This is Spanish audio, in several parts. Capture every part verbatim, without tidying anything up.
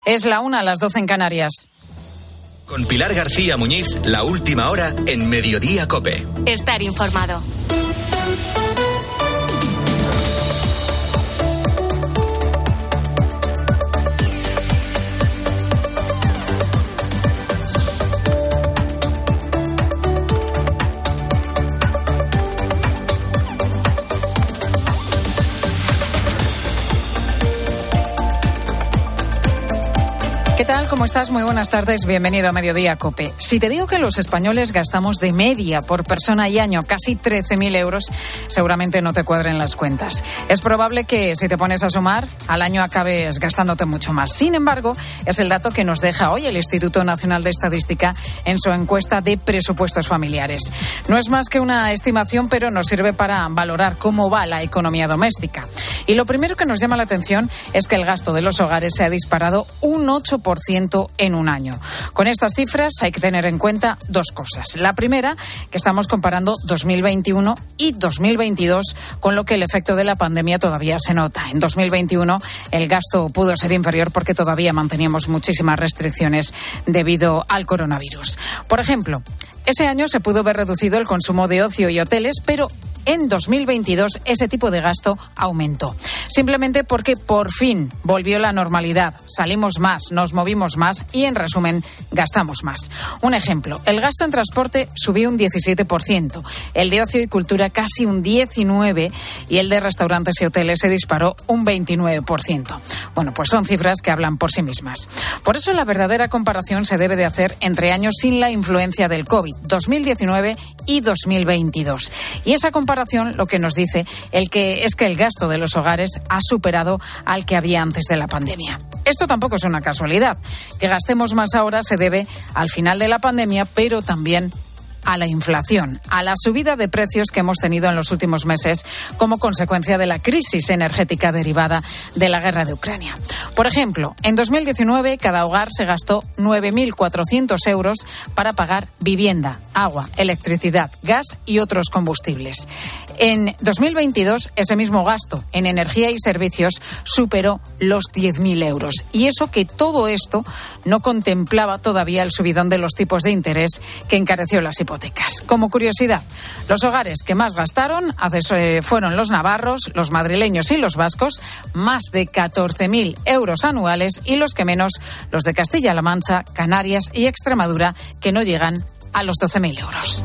Es la una, a las doce en Canarias. Con Pilar García Muñiz, la última hora en Mediodía COPE. Estar informado. ¿Qué tal? ¿Cómo estás? Muy buenas tardes. Bienvenido a Mediodía COPE. Si te digo que los españoles gastamos de media por persona y año casi trece mil euros, seguramente no te cuadren las cuentas. Es probable que si te pones a sumar, al año acabes gastándote mucho más. Sin embargo, es el dato que nos deja hoy el Instituto Nacional de Estadística en su encuesta de presupuestos familiares. No es más que una estimación, pero nos sirve para valorar cómo va la economía doméstica. Y lo primero que nos llama la atención es que el gasto de los hogares se ha disparado un ocho por ciento en un año. Con estas cifras hay que tener en cuenta dos cosas. La primera, que estamos comparando dos mil veintiuno y dos mil veintidós, con lo que el efecto de la pandemia todavía se nota. En dos mil veintiuno el gasto pudo ser inferior porque todavía manteníamos muchísimas restricciones debido al coronavirus. Por ejemplo, ese año se pudo ver reducido el consumo de ocio y hoteles, pero en dos mil veintidós ese tipo de gasto aumentó. Simplemente porque por fin volvió la normalidad. Salimos más, nos movimos más y, en resumen, gastamos más. Un ejemplo, el gasto en transporte subió un diecisiete por ciento, el de ocio y cultura casi un diecinueve por ciento y el de restaurantes y hoteles se disparó un veintinueve por ciento. Bueno, pues son cifras que hablan por sí mismas. Por eso la verdadera comparación se debe de hacer entre años sin la influencia del COVID, dos mil diecinueve y dos mil veintidós. Y esa comparación lo que nos dice el que es que el gasto de los hogares ha superado al que había antes de la pandemia. Esto tampoco es una casualidad. Que gastemos más ahora se debe al final de la pandemia, pero también a la inflación, a la subida de precios que hemos tenido en los últimos meses como consecuencia de la crisis energética derivada de la guerra de Ucrania. Por ejemplo, en dos mil diecinueve cada hogar se gastó nueve mil cuatrocientos euros para pagar vivienda, agua, electricidad, gas y otros combustibles. En dos mil veintidós ese mismo gasto en energía y servicios superó los diez mil euros. Y eso que todo esto no contemplaba todavía el subidón de los tipos de interés que encareció las hipotecas. Como curiosidad, los hogares que más gastaron fueron los navarros, los madrileños y los vascos, más de catorce mil euros anuales, y los que menos, los de Castilla-La Mancha, Canarias y Extremadura, que no llegan a los doce mil euros.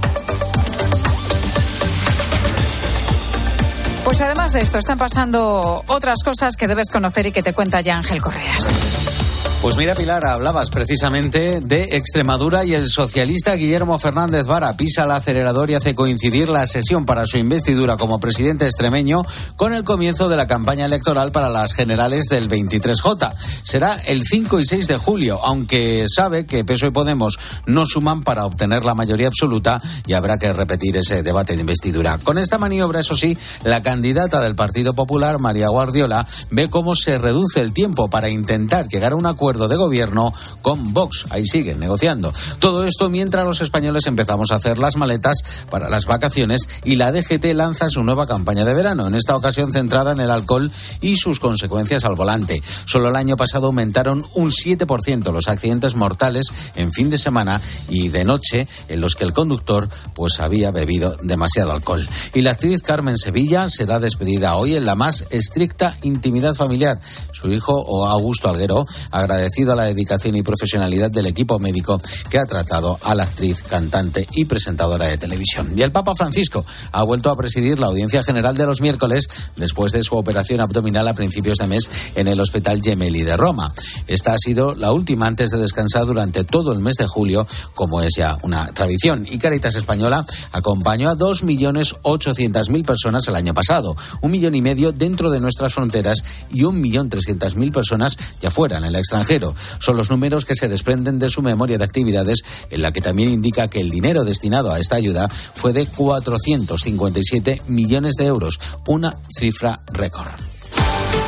Pues además de esto, están pasando otras cosas que debes conocer y que te cuenta ya Ángel Correas. Pues mira, Pilar, hablabas precisamente de Extremadura y el socialista Guillermo Fernández Vara pisa el acelerador y hace coincidir la sesión para su investidura como presidente extremeño con el comienzo de la campaña electoral para las generales del veintitrés J. Será el cinco y seis de julio, aunque sabe que P S O E y Podemos no suman para obtener la mayoría absoluta y habrá que repetir ese debate de investidura. Con esta maniobra, eso sí, la candidata del Partido Popular, María Guardiola, ve cómo se reduce el tiempo para intentar llegar a un acuerdo de gobierno con Vox. Ahí siguen negociando. Todo esto mientras los españoles empezamos a hacer las maletas para las vacaciones y la D G T lanza su nueva campaña de verano, en esta ocasión centrada en el alcohol y sus consecuencias al volante. Solo el año pasado aumentaron un siete por ciento los accidentes mortales en fin de semana y de noche en los que el conductor pues había bebido demasiado alcohol. Y la actriz Carmen Sevilla será despedida hoy en la más estricta intimidad familiar. Su hijo Augusto Alguero agradecido a la dedicación y profesionalidad del equipo médico que ha tratado a la actriz, cantante y presentadora de televisión. Y el Papa Francisco ha vuelto a presidir la audiencia general de los miércoles después de su operación abdominal a principios de mes en el Hospital Gemelli de Roma. Esta ha sido la última antes de descansar durante todo el mes de julio, como es ya una tradición. Y Cáritas Española acompañó a dos millones ochocientas mil personas el año pasado, un millón y medio dentro de nuestras fronteras y un millón trescientas mil personas ya fuera en el extranjero. Son los números que se desprenden de su memoria de actividades, en la que también indica que el dinero destinado a esta ayuda fue de cuatrocientos cincuenta y siete millones de euros, una cifra récord.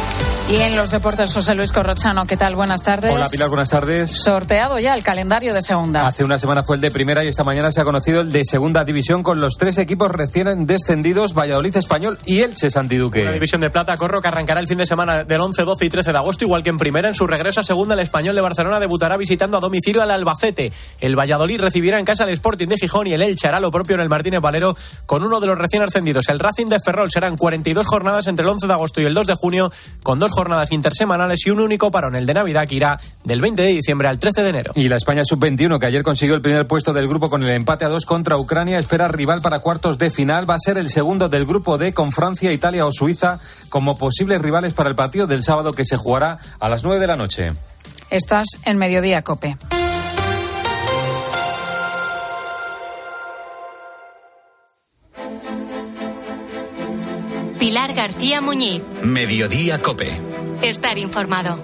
Y en los deportes, José Luis Corrochano, ¿qué tal? Buenas tardes. Hola Pilar, buenas tardes. Sorteado ya el calendario de segunda. Hace una semana fue el de primera y esta mañana se ha conocido el de segunda división con los tres equipos recién descendidos, Valladolid, Español y Elche Santiduque. Una división de plata, Corro, que arrancará el fin de semana del once, doce y trece de agosto, igual que en primera. En su regreso a segunda, el Español de Barcelona debutará visitando a domicilio al Albacete. El Valladolid recibirá en casa al Sporting de Gijón y el Elche hará lo propio en el Martínez Valero con uno de los recién ascendidos, el Racing de Ferrol. Serán cuarenta y dos jornadas entre el once de agosto y el dos de junio, con dos jornadas intersemanales y un único parón, el de Navidad, que irá del veinte de diciembre al trece de enero. Y la España sub veintiuno, que ayer consiguió el primer puesto del grupo con el empate a dos contra Ucrania, espera rival para cuartos de final. Va a ser el segundo del grupo D, con Francia, Italia o Suiza como posibles rivales para el partido del sábado, que se jugará a las nueve de la noche. Estás en Mediodía COPE. Pilar García Muñiz. Mediodía COPE. Estar informado.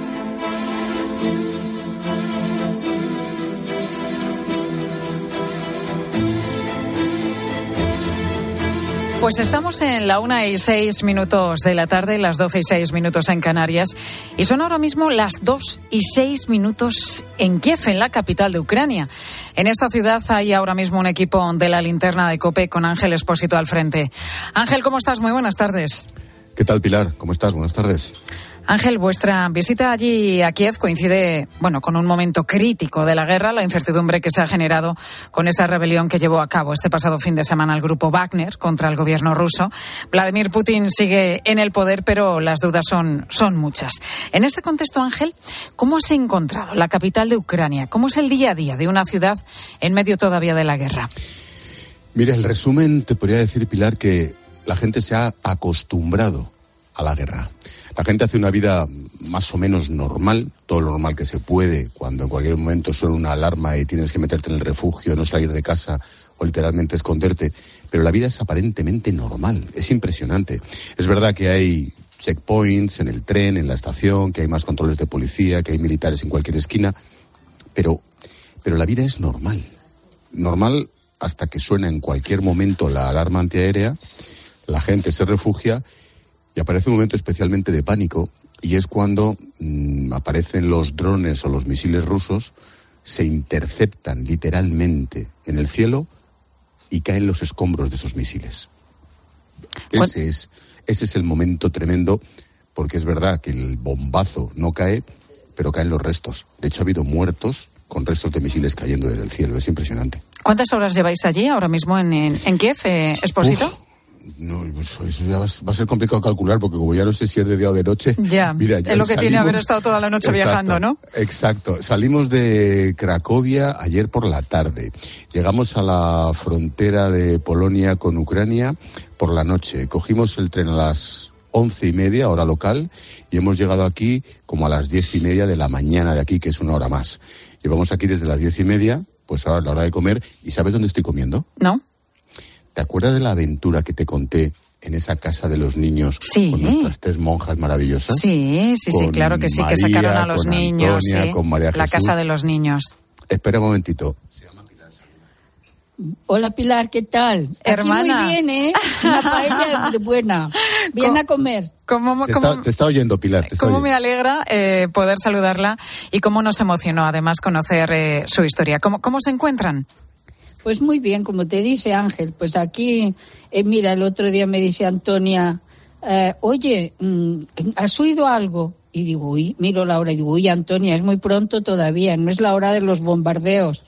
Pues estamos en la una y seis minutos de la tarde, las doce y seis minutos en Canarias, y son ahora mismo las dos y seis minutos en Kiev, en la capital de Ucrania. En esta ciudad hay ahora mismo un equipo de la linterna de COPE con Ángel Expósito al frente. Ángel, ¿cómo estás? Muy buenas tardes. ¿Qué tal, Pilar? ¿Cómo estás? Buenas tardes. Ángel, vuestra visita allí a Kiev coincide, bueno, con un momento crítico de la guerra, la incertidumbre que se ha generado con esa rebelión que llevó a cabo este pasado fin de semana el grupo Wagner contra el gobierno ruso. Vladimir Putin sigue en el poder, pero las dudas son, son muchas. En este contexto, Ángel, ¿cómo has encontrado la capital de Ucrania? ¿Cómo es el día a día de una ciudad en medio todavía de la guerra? Mira, el resumen te podría decir, Pilar, que la gente se ha acostumbrado a la guerra. La gente hace una vida más o menos normal, todo lo normal que se puede, cuando en cualquier momento suena una alarma y tienes que meterte en el refugio, no salir de casa o literalmente esconderte. Pero la vida es aparentemente normal, es impresionante. Es verdad que hay checkpoints en el tren, en la estación, que hay más controles de policía, que hay militares en cualquier esquina, pero, pero la vida es normal. Normal hasta que suena en cualquier momento la alarma antiaérea, la gente se refugia y aparece un momento especialmente de pánico, y es cuando mmm, aparecen los drones o los misiles rusos, se interceptan literalmente en el cielo y caen los escombros de esos misiles. Ese es, ese es el momento tremendo, porque es verdad que el bombazo no cae, pero caen los restos. De hecho, ha habido muertos con restos de misiles cayendo desde el cielo. Es impresionante. ¿Cuántas horas lleváis allí ahora mismo en, en, en Kiev, eh, Expósito? Uf. No, eso ya va a ser complicado calcular, porque como ya no sé si es de día o de noche. Ya, mira, ya es lo que salimos, tiene haber estado toda la noche exacto, viajando, ¿no? Exacto. Salimos de Cracovia ayer por la tarde. Llegamos a la frontera de Polonia con Ucrania por la noche. Cogimos el tren a las once y media, hora local, y hemos llegado aquí como a las diez y media de la mañana de aquí, que es una hora más. Llevamos aquí desde las diez y media, pues ahora es la hora de comer. ¿Y sabes dónde estoy comiendo? No. ¿Te acuerdas de la aventura que te conté en esa casa de los niños? Sí. Con nuestras tres monjas maravillosas. Sí, sí, sí, claro que sí, María, que sacaron a los con niños. Antonia, sí. Con María la Jesús. Casa de los niños. Espera un momentito. Se llama Pilar. Hola, Pilar, ¿qué tal? Hermana. Aquí muy bien, ¿eh? Una paella buena. Viene a comer. ¿Cómo, te, cómo, está, te está oyendo, Pilar. Te está cómo oyendo. me alegra eh, poder saludarla y cómo nos emocionó además conocer eh, su historia. ¿Cómo, ¿Cómo se encuentran? Pues muy bien, como te dice Ángel, pues aquí, eh, mira, el otro día me dice Antonia, eh, oye, ¿has oído algo? Y digo, uy, miro la hora y digo, uy, Antonia, es muy pronto todavía, no es la hora de los bombardeos.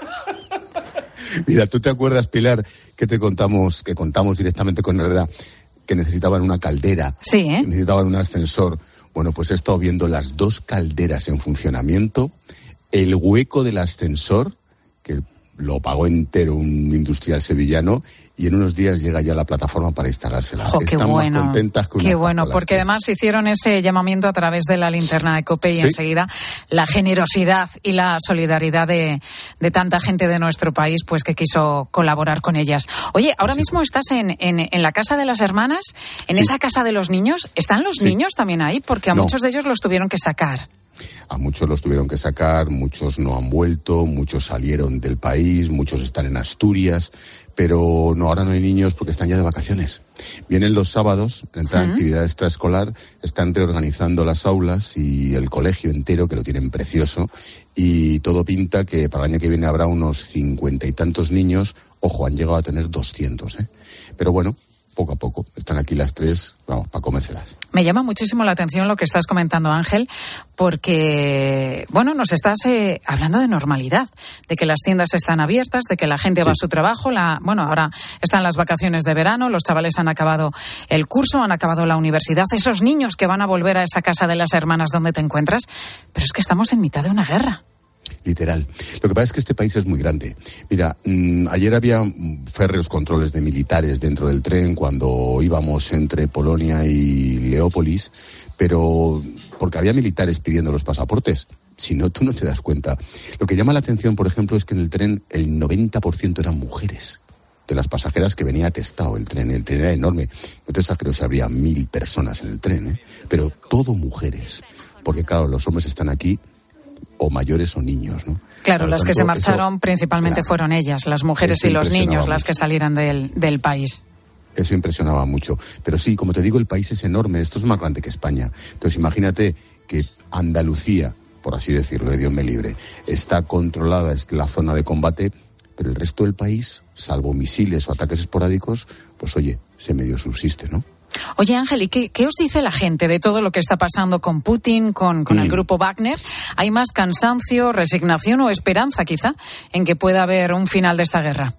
Mira, ¿tú te acuerdas, Pilar, que te contamos, que contamos directamente con Herrera, que necesitaban una caldera? Sí, ¿eh? Que necesitaban un ascensor. Bueno, pues he estado viendo las dos calderas en funcionamiento, el hueco del ascensor, que lo pagó entero un industrial sevillano, y en unos días llega ya la plataforma para instalársela. Oh, Están bueno, más contentas que una qué bueno, papa, porque las además hicieron ese llamamiento a través de la linterna de COPE y ¿Sí? enseguida la generosidad y la solidaridad de, de tanta gente de nuestro país, pues que quiso colaborar con ellas. Oye, ahora sí. mismo estás en, en, en la casa de las hermanas, en sí. esa casa de los niños. ¿Están los sí. niños también ahí? Porque a no. muchos de ellos los tuvieron que sacar. A muchos los tuvieron que sacar, muchos no han vuelto, muchos salieron del país, muchos están en Asturias, pero no, ahora no hay niños porque están ya de vacaciones. Vienen los sábados, entran uh-huh. actividad extraescolar, están reorganizando las aulas y el colegio entero, que lo tienen precioso, y todo pinta que para el año que viene habrá unos cincuenta y tantos niños. Ojo, han llegado a tener doscientos, ¿eh? Pero bueno, poco a poco. Están aquí las tres, vamos, para comérselas. Me llama muchísimo la atención lo que estás comentando, Ángel, porque, bueno, nos estás eh, hablando de normalidad, de que las tiendas están abiertas, de que la gente sí. va a su trabajo, la, bueno, ahora están las vacaciones de verano, los chavales han acabado el curso, han acabado la universidad, esos niños que van a volver a esa casa de las hermanas donde te encuentras, pero es que estamos en mitad de una guerra. Literal. Lo que pasa es que este país es muy grande. Mira, mmm, ayer había férreos controles de militares dentro del tren cuando íbamos entre Polonia y Leópolis, pero porque había militares pidiendo los pasaportes. Si no, tú no te das cuenta. Lo que llama la atención, por ejemplo, es que en el tren el noventa por ciento eran mujeres de las pasajeras que venía atestado el tren. El tren era enorme. Entonces creo que habría mil personas en el tren, ¿eh? Pero todo mujeres. Porque claro, los hombres están aquí o mayores o niños, ¿no? Claro, las que se marcharon principalmente claro, fueron ellas, las mujeres y los niños, las que salieran del, del país. Eso impresionaba mucho. Pero sí, como te digo, el país es enorme, esto es más grande que España. Entonces imagínate que Andalucía, por así decirlo, de Dios me libre, está controlada, es la zona de combate, pero el resto del país, salvo misiles o ataques esporádicos, pues oye, se medio subsiste, ¿no? Oye, Ángel, ¿y qué, qué os dice la gente de todo lo que está pasando con Putin, con, con mm. el grupo Wagner? ¿Hay más cansancio, resignación o esperanza, quizá, en que pueda haber un final de esta guerra?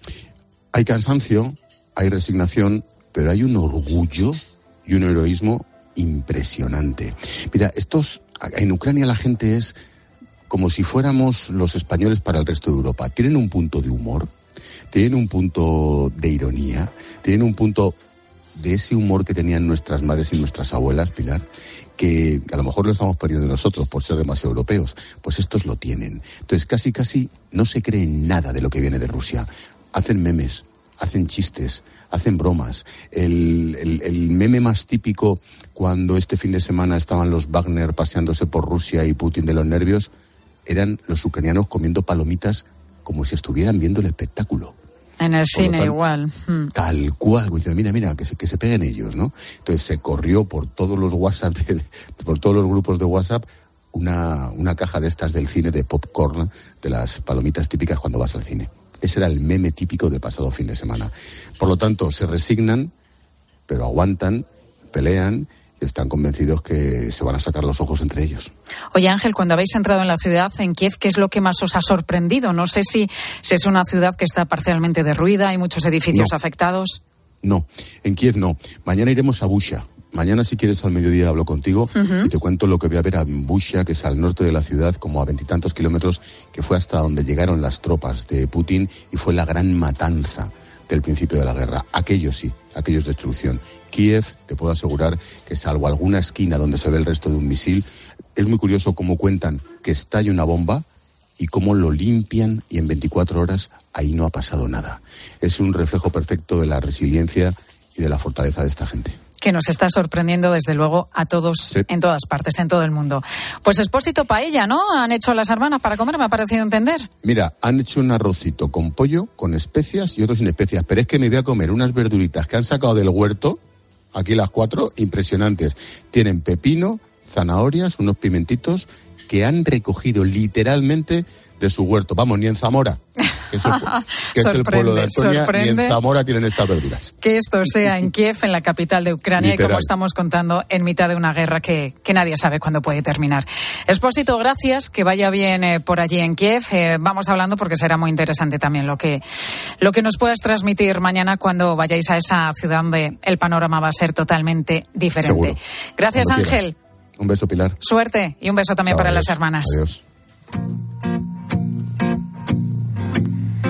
Hay cansancio, hay resignación, pero hay un orgullo y un heroísmo impresionante. Mira, estos, en Ucrania la gente es como si fuéramos los españoles para el resto de Europa. Tienen un punto de humor, tienen un punto de ironía, tienen un punto de ese humor que tenían nuestras madres y nuestras abuelas, Pilar, que a lo mejor lo estamos perdiendo nosotros por ser demasiado europeos, pues estos lo tienen. Entonces casi casi no se creen nada de lo que viene de Rusia. Hacen memes, hacen chistes, hacen bromas. El, el, el meme más típico cuando este fin de semana estaban los Wagner paseándose por Rusia y Putin de los nervios, eran los ucranianos comiendo palomitas como si estuvieran viendo el espectáculo. En el por cine tanto, igual. Hmm. Tal cual. Diciendo, mira, mira, que se, que se peguen ellos, ¿no? Entonces se corrió por todos los WhatsApp, de, por todos los grupos de WhatsApp, una, una caja de estas del cine de popcorn, de las palomitas típicas cuando vas al cine. Ese era el meme típico del pasado fin de semana. Por lo tanto, se resignan, pero aguantan, pelean, y están convencidos que se van a sacar los ojos entre ellos. Oye, Ángel, cuando habéis entrado en la ciudad, en Kiev, ¿qué es lo que más os ha sorprendido? No sé si, si es una ciudad que está parcialmente derruida, hay muchos edificios no. afectados. No, en Kiev no. Mañana iremos a Busha. Mañana, si quieres, al mediodía hablo contigo uh-huh. y te cuento lo que voy a ver a Busha, que es al norte de la ciudad, como a veintitantos kilómetros, que fue hasta donde llegaron las tropas de Putin y fue la gran matanza del principio de la guerra. Aquello sí, aquello es destrucción. Kiev, te puedo asegurar que salvo alguna esquina donde se ve el resto de un misil, es muy curioso cómo cuentan que estalla una bomba y cómo lo limpian y en veinticuatro horas ahí no ha pasado nada. Es un reflejo perfecto de la resiliencia y de la fortaleza de esta gente. Que nos está sorprendiendo, desde luego, a todos, sí. en todas partes, en todo el mundo. Pues Expósito paella, ¿no? Han hecho las hermanas para comer, me ha parecido entender. Mira, han hecho un arrocito con pollo, con especias y otro sin especias. Pero es que me voy a comer unas verduritas que han sacado del huerto, aquí las cuatro, impresionantes. Tienen pepino, zanahorias, unos pimentitos que han recogido literalmente de su huerto. Vamos, ni en Zamora, que es el, que es el pueblo de Antonia, ni en Zamora tienen estas verduras. Que esto sea en Kiev, en la capital de Ucrania, literal. Y como estamos contando, en mitad de una guerra que, que nadie sabe cuándo puede terminar. Expósito, gracias, que vaya bien eh, por allí en Kiev. Eh, vamos hablando porque será muy interesante también lo que, lo que nos puedas transmitir mañana cuando vayáis a esa ciudad donde el panorama va a ser totalmente diferente. Seguro. Gracias, cuando Ángel. Quieras. Un beso, Pilar. Suerte y un beso también Chao, para adiós. las hermanas. Adiós.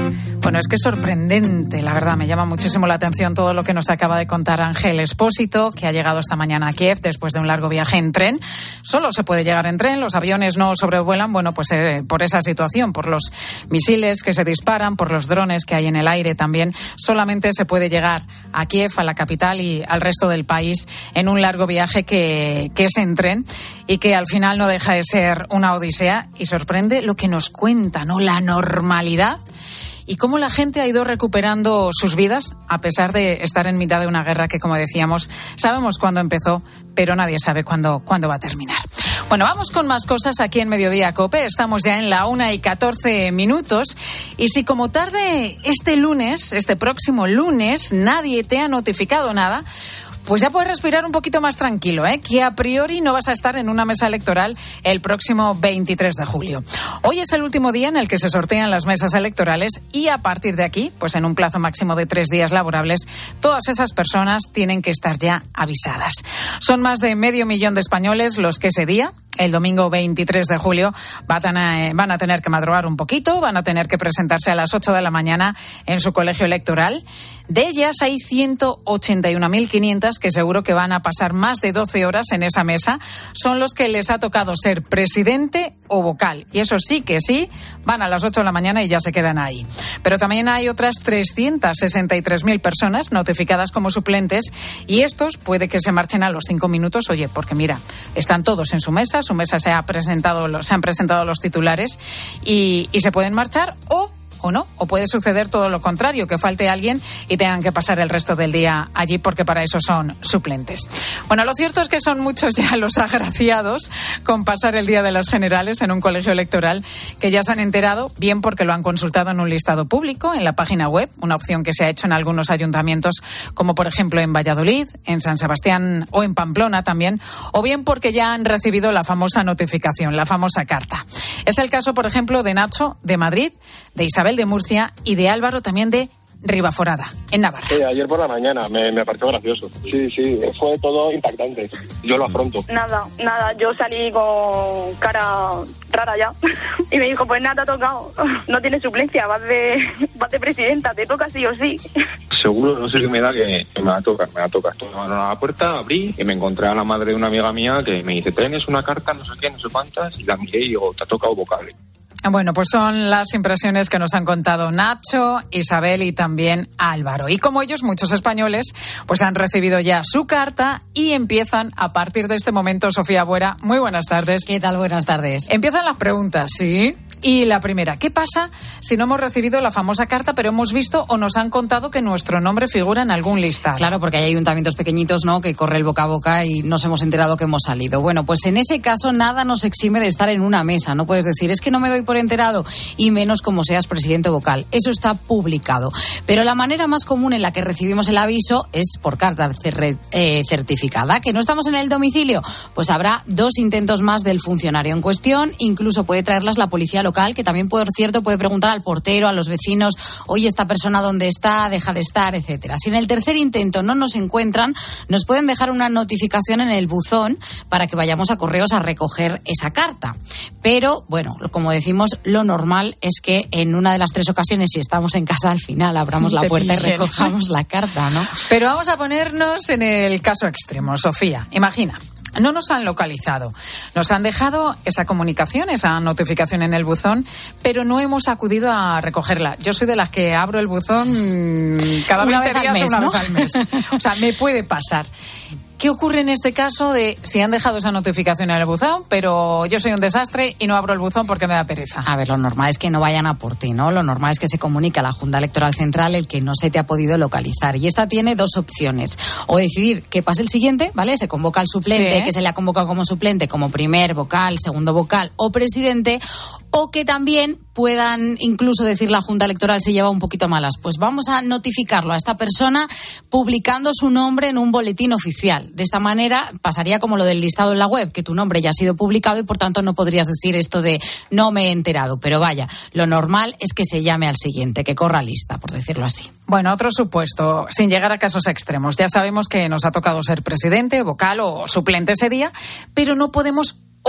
Bueno, es que es sorprendente, la verdad, me llama muchísimo la atención todo lo que nos acaba de contar Ángel Expósito, que ha llegado esta mañana a Kiev después de un largo viaje en tren. Solo se puede llegar en tren, los aviones no sobrevuelan, bueno, pues eh, por esa situación, por los misiles que se disparan, por los drones que hay en el aire también, solamente se puede llegar a Kiev, a la capital y al resto del país en un largo viaje que, que es en tren y que al final no deja de ser una odisea, y sorprende lo que nos cuenta, ¿no? La normalidad y cómo la gente ha ido recuperando sus vidas a pesar de estar en mitad de una guerra que, como decíamos, sabemos cuándo empezó, pero nadie sabe cuándo, cuándo va a terminar. Bueno, vamos con más cosas aquí en Mediodía COPE. Estamos ya en la una y catorce minutos. Y si como tarde este lunes, este próximo lunes, nadie te ha notificado nada, pues ya puedes respirar un poquito más tranquilo, ¿eh? Que a priori no vas a estar en una mesa electoral el próximo veintitrés de julio. Hoy es el último día en el que se sortean las mesas electorales y a partir de aquí, pues en un plazo máximo de tres días laborables, todas esas personas tienen que estar ya avisadas. Son más de medio millón de españoles los que ese día, el domingo veintitrés de julio, van a, van a tener que madrugar un poquito, van a tener que presentarse a las ocho de la mañana en su colegio electoral. De ellas hay ciento ochenta y una mil quinientas que seguro que van a pasar más de doce horas en esa mesa. Son los que les ha tocado ser presidente o vocal. Y eso sí que sí, van a las ocho de la mañana y ya se quedan ahí. Pero también hay otras trescientas sesenta y tres mil personas notificadas como suplentes y estos puede que se marchen a los cinco minutos. Oye, porque mira, están todos en su mesa, su mesa se ha presentado, se han presentado los titulares y, y se pueden marchar o o no, o puede suceder todo lo contrario, que falte alguien y tengan que pasar el resto del día allí porque para eso son suplentes. Bueno, lo cierto es que son muchos ya los agraciados con pasar el día de las generales en un colegio electoral que ya se han enterado, bien porque lo han consultado en un listado público, en la página web, una opción que se ha hecho en algunos ayuntamientos, como por ejemplo en Valladolid, en San Sebastián o en Pamplona también, o bien porque ya han recibido la famosa notificación, la famosa carta. Es el caso, por ejemplo, de Nacho, de Madrid, de Isabel de Murcia y de Álvaro también de Ribaforada, en Navarra. Sí, ayer por la mañana me, me pareció gracioso. Sí, sí, fue todo impactante. Yo lo afronto. Nada, nada, yo salí con cara rara ya. Y me dijo, pues nada, te ha tocado. No tienes suplencia, vas de, vas de presidenta, te toca sí o sí. Seguro, no sé qué me da, que, que me va a tocar, me va a tocar. Tomaron a la puerta, abrí y me encontré a la madre de una amiga mía que me dice, tienes una carta, no sé qué, no sé cuántas, y la miré y digo, te ha tocado vocal. Bueno, pues son las impresiones que nos han contado Nacho, Isabel y también Álvaro. Y como ellos, muchos españoles, pues han recibido ya su carta y empiezan a partir de este momento. Sofía Buera, muy buenas tardes. ¿Qué tal? Buenas tardes. Empiezan las preguntas, ¿sí? Y la primera, ¿qué pasa si no hemos recibido la famosa carta, pero hemos visto o nos han contado que nuestro nombre figura en algún listado? Claro, porque hay ayuntamientos pequeñitos, ¿no?, que corre el boca a boca y nos hemos enterado que hemos salido. Bueno, pues en ese caso nada nos exime de estar en una mesa. No puedes decir, es que no me doy por enterado, y menos como seas presidente vocal. Eso está publicado. Pero la manera más común en la que recibimos el aviso es por carta eh, certificada. ¿Que no estamos en el domicilio? Pues habrá dos intentos más del funcionario en cuestión. Incluso puede traerlas la policía local, que también, por cierto, puede preguntar al portero, a los vecinos, oye, esta persona dónde está, deja de estar, etcétera. Si en el tercer intento no nos encuentran, nos pueden dejar una notificación en el buzón para que vayamos a correos a recoger esa carta. Pero, bueno, como decimos, lo normal es que en una de las tres ocasiones, si estamos en casa, al final abramos la puerta y recojamos la carta, ¿no? Pero vamos a ponernos en el caso extremo. Sofía, imagina. No nos han localizado. Nos han dejado esa comunicación, esa notificación en el buzón, pero no hemos acudido a recogerla. Yo soy de las que abro el buzón cada veinte días o una vez al mes. O sea, me puede pasar. ¿Qué ocurre en este caso de si han dejado esa notificación en el buzón, pero yo soy un desastre y no abro el buzón porque me da pereza? A ver, lo normal es que no vayan a por ti, ¿no? Lo normal es que se comunique a la Junta Electoral Central el que no se te ha podido localizar. Y esta tiene dos opciones. O decidir que pase el siguiente, ¿vale? Se convoca al suplente, sí, que se le ha convocado como suplente, como primer vocal, segundo vocal o presidente, o que también puedan incluso decir la Junta Electoral si lleva un poquito malas. Pues vamos a notificarlo a esta persona publicando su nombre en un boletín oficial. De esta manera pasaría como lo del listado en la web, que tu nombre ya ha sido publicado y por tanto no podrías decir esto de no me he enterado. Pero vaya, lo normal es que se llame al siguiente, que corra lista, por decirlo así. Bueno, otro supuesto, sin llegar a casos extremos. Ya sabemos que nos ha tocado ser presidente, vocal o suplente ese día, pero no podemos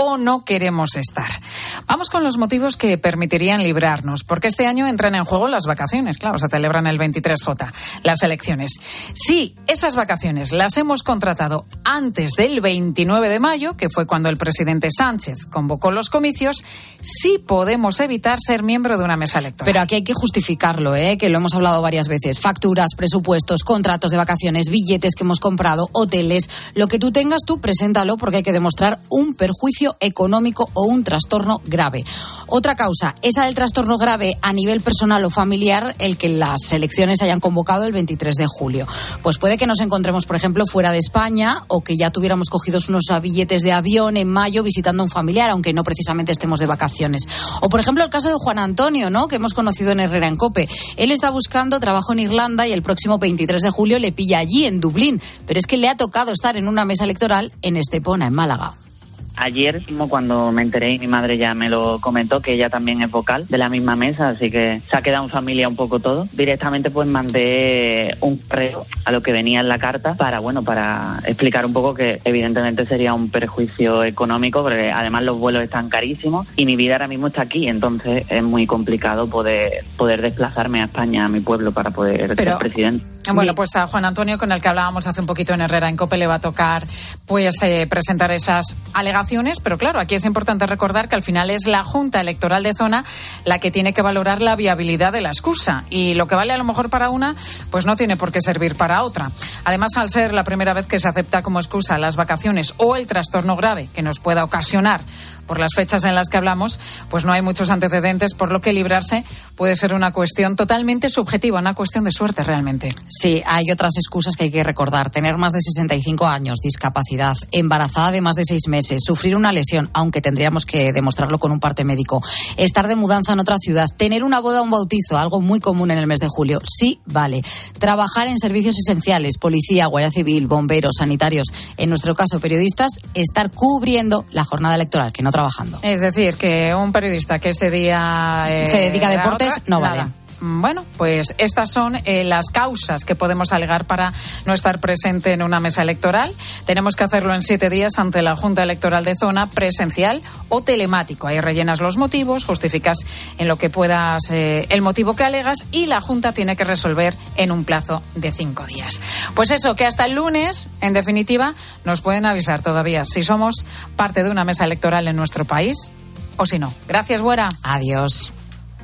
o no queremos estar. Vamos con los motivos que permitirían librarnos, porque este año entran en juego las vacaciones, claro, se celebran el veintitrés J, las elecciones. Si esas vacaciones las hemos contratado antes del veintinueve de mayo, que fue cuando el presidente Sánchez convocó los comicios, sí podemos evitar ser miembro de una mesa electoral. Pero aquí hay que justificarlo, ¿eh? Que lo hemos hablado varias veces. Facturas, presupuestos, contratos de vacaciones, billetes que hemos comprado, hoteles, lo que tú tengas, tú preséntalo, porque hay que demostrar un perjuicio económico o un trastorno grave. Otra causa, esa del trastorno grave a nivel personal o familiar, el que las elecciones se hayan convocado el veintitrés de julio. Pues puede que nos encontremos, por ejemplo, fuera de España, o que ya tuviéramos cogidos unos billetes de avión en mayo visitando a un familiar, aunque no precisamente estemos de vacaciones. O, por ejemplo, el caso de Juan Antonio, ¿no?, que hemos conocido en Herrera en COPE. Él está buscando trabajo en Irlanda y el próximo veintitrés de julio le pilla allí, en Dublín. Pero es que le ha tocado estar en una mesa electoral en Estepona, en Málaga. Ayer mismo, cuando me enteré y mi madre ya me lo comentó, que ella también es vocal de la misma mesa, así que se ha quedado en familia un poco todo. Directamente pues mandé un correo a lo que venía en la carta para, bueno, para explicar un poco que evidentemente sería un perjuicio económico, porque además los vuelos están carísimos y mi vida ahora mismo está aquí, entonces es muy complicado poder, poder desplazarme a España, a mi pueblo, para poder Pero... ser presidente. Bueno, pues a Juan Antonio, con el que hablábamos hace un poquito en Herrera en COPE, le va a tocar pues eh, presentar esas alegaciones, pero claro, aquí es importante recordar que al final es la Junta Electoral de Zona la que tiene que valorar la viabilidad de la excusa, y lo que vale a lo mejor para una, pues no tiene por qué servir para otra. Además, al ser la primera vez que se acepta como excusa las vacaciones o el trastorno grave que nos pueda ocasionar por las fechas en las que hablamos, pues no hay muchos antecedentes, por lo que librarse puede ser una cuestión totalmente subjetiva, una cuestión de suerte realmente. Sí, hay otras excusas que hay que recordar. Tener más de sesenta y cinco años, discapacidad, embarazada de más de seis meses, sufrir una lesión, aunque tendríamos que demostrarlo con un parte médico, estar de mudanza en otra ciudad, tener una boda o un bautizo, algo muy común en el mes de julio, sí vale. Trabajar en servicios esenciales, policía, guardia civil, bomberos, sanitarios, en nuestro caso periodistas, estar cubriendo la jornada electoral, que no trabajando. Es decir, que un periodista que ese día eh, se dedica a deportes otra, no nada. vale. Bueno, pues estas son eh, las causas que podemos alegar para no estar presente en una mesa electoral. Tenemos que hacerlo en siete días ante la Junta Electoral de Zona, presencial o telemático. Ahí rellenas los motivos, justificas en lo que puedas eh, el motivo que alegas, y la Junta tiene que resolver en un plazo de cinco días. Pues eso, que hasta el lunes, en definitiva, nos pueden avisar todavía si somos parte de una mesa electoral en nuestro país o si no. Gracias, Buera. Adiós.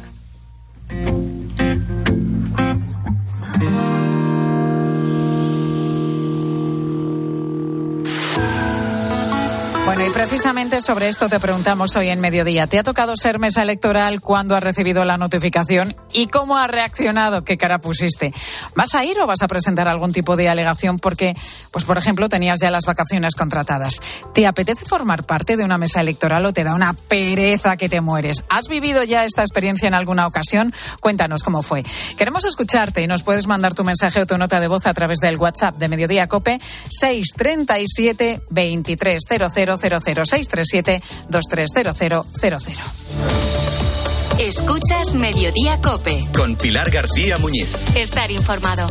Bueno, y precisamente sobre esto te preguntamos hoy en Mediodía. ¿Te ha tocado ser mesa electoral cuando has recibido la notificación? ¿Y cómo has reaccionado? ¿Qué cara pusiste? ¿Vas a ir o vas a presentar algún tipo de alegación porque, pues por ejemplo, tenías ya las vacaciones contratadas? ¿Te apetece formar parte de una mesa electoral o te da una pereza que te mueres? ¿Has vivido ya esta experiencia en alguna ocasión? Cuéntanos cómo fue. Queremos escucharte y nos puedes mandar tu mensaje o tu nota de voz a través del WhatsApp de Mediodía COPE seis tres siete, veintitrés cero cero cero cero seis tres siete, veintitrés cero cero cero cero. Escuchas Mediodía COPE con Pilar García Muñiz. Estar informado.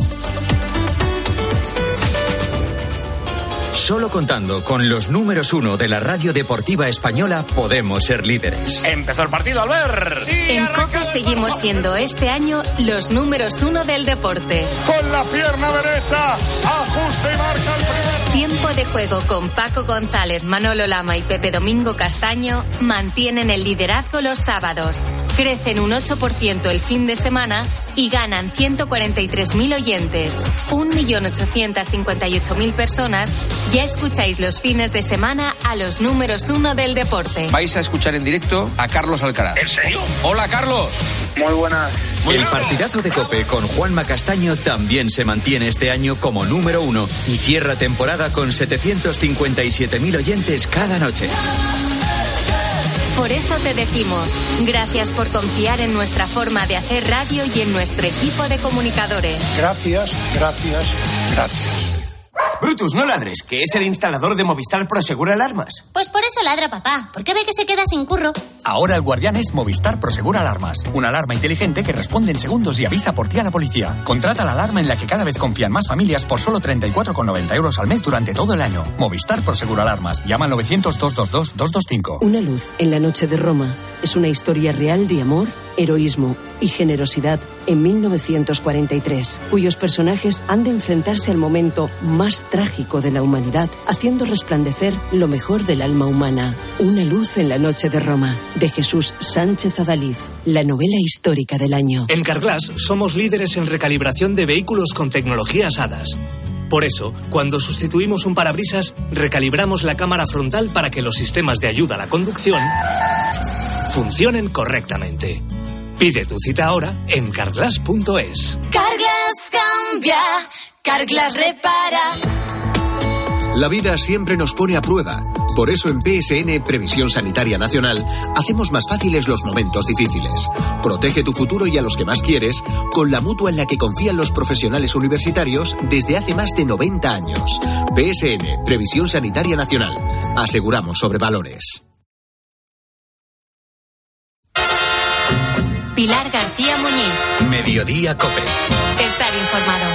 Solo contando con los números uno de la radio deportiva española podemos ser líderes. Empezó el partido, Albert. Sí, en COPE seguimos siendo este año los números uno del deporte. Con la pierna derecha, ajuste y marca el primer. Tiempo de juego con Paco González, Manolo Lama y Pepe Domingo Castaño mantienen el liderazgo los sábados. Crecen un ocho por ciento el fin de semana y ganan ciento cuarenta y tres mil oyentes. un millón ochocientos cincuenta y ocho mil personas ya escucháis los fines de semana a los números uno del deporte. Vais a escuchar en directo a Carlos Alcaraz. ¿En serio? Hola, Carlos. Muy buenas. El partidazo de COPE con Juanma Castaño también se mantiene este año como número uno y cierra temporada con setecientos cincuenta y siete mil oyentes cada noche. Por eso te decimos, gracias por confiar en nuestra forma de hacer radio y en nuestro equipo de comunicadores. Gracias, gracias, gracias. Brutus, no ladres, que es el instalador de Movistar Prosegur Alarmas. Pues por eso ladra papá, porque ve que se queda sin curro. Ahora el guardián es Movistar Prosegur Alarmas. Una alarma inteligente que responde en segundos y avisa por ti a la policía. Contrata la alarma en la que cada vez confían más familias por solo treinta y cuatro con noventa euros al mes durante todo el año. Movistar Prosegur Alarmas. Llama al novecientos, doscientos veintidós, doscientos veinticinco. Una luz en la noche de Roma es una historia real de amor, heroísmo y generosidad en mil novecientos cuarenta y tres, cuyos personajes han de enfrentarse al momento más trágico de la humanidad, haciendo resplandecer lo mejor del alma humana. Una luz en la noche de Roma, de Jesús Sánchez Adaliz, la novela histórica del año. En Carglass somos líderes en recalibración de vehículos con tecnologías A D A S. Por eso, cuando sustituimos un parabrisas, recalibramos la cámara frontal para que los sistemas de ayuda a la conducción funcionen correctamente. Pide tu cita ahora en carglass punto es. Carglass cambia, Carglass repara. La vida siempre nos pone a prueba. Por eso en P S N, Previsión Sanitaria Nacional, hacemos más fáciles los momentos difíciles. Protege tu futuro y a los que más quieres con la mutua en la que confían los profesionales universitarios desde hace más de noventa años. P S N, Previsión Sanitaria Nacional. Aseguramos sobre valores. Pilar García Muñiz. Mediodía COPE. Estar informado.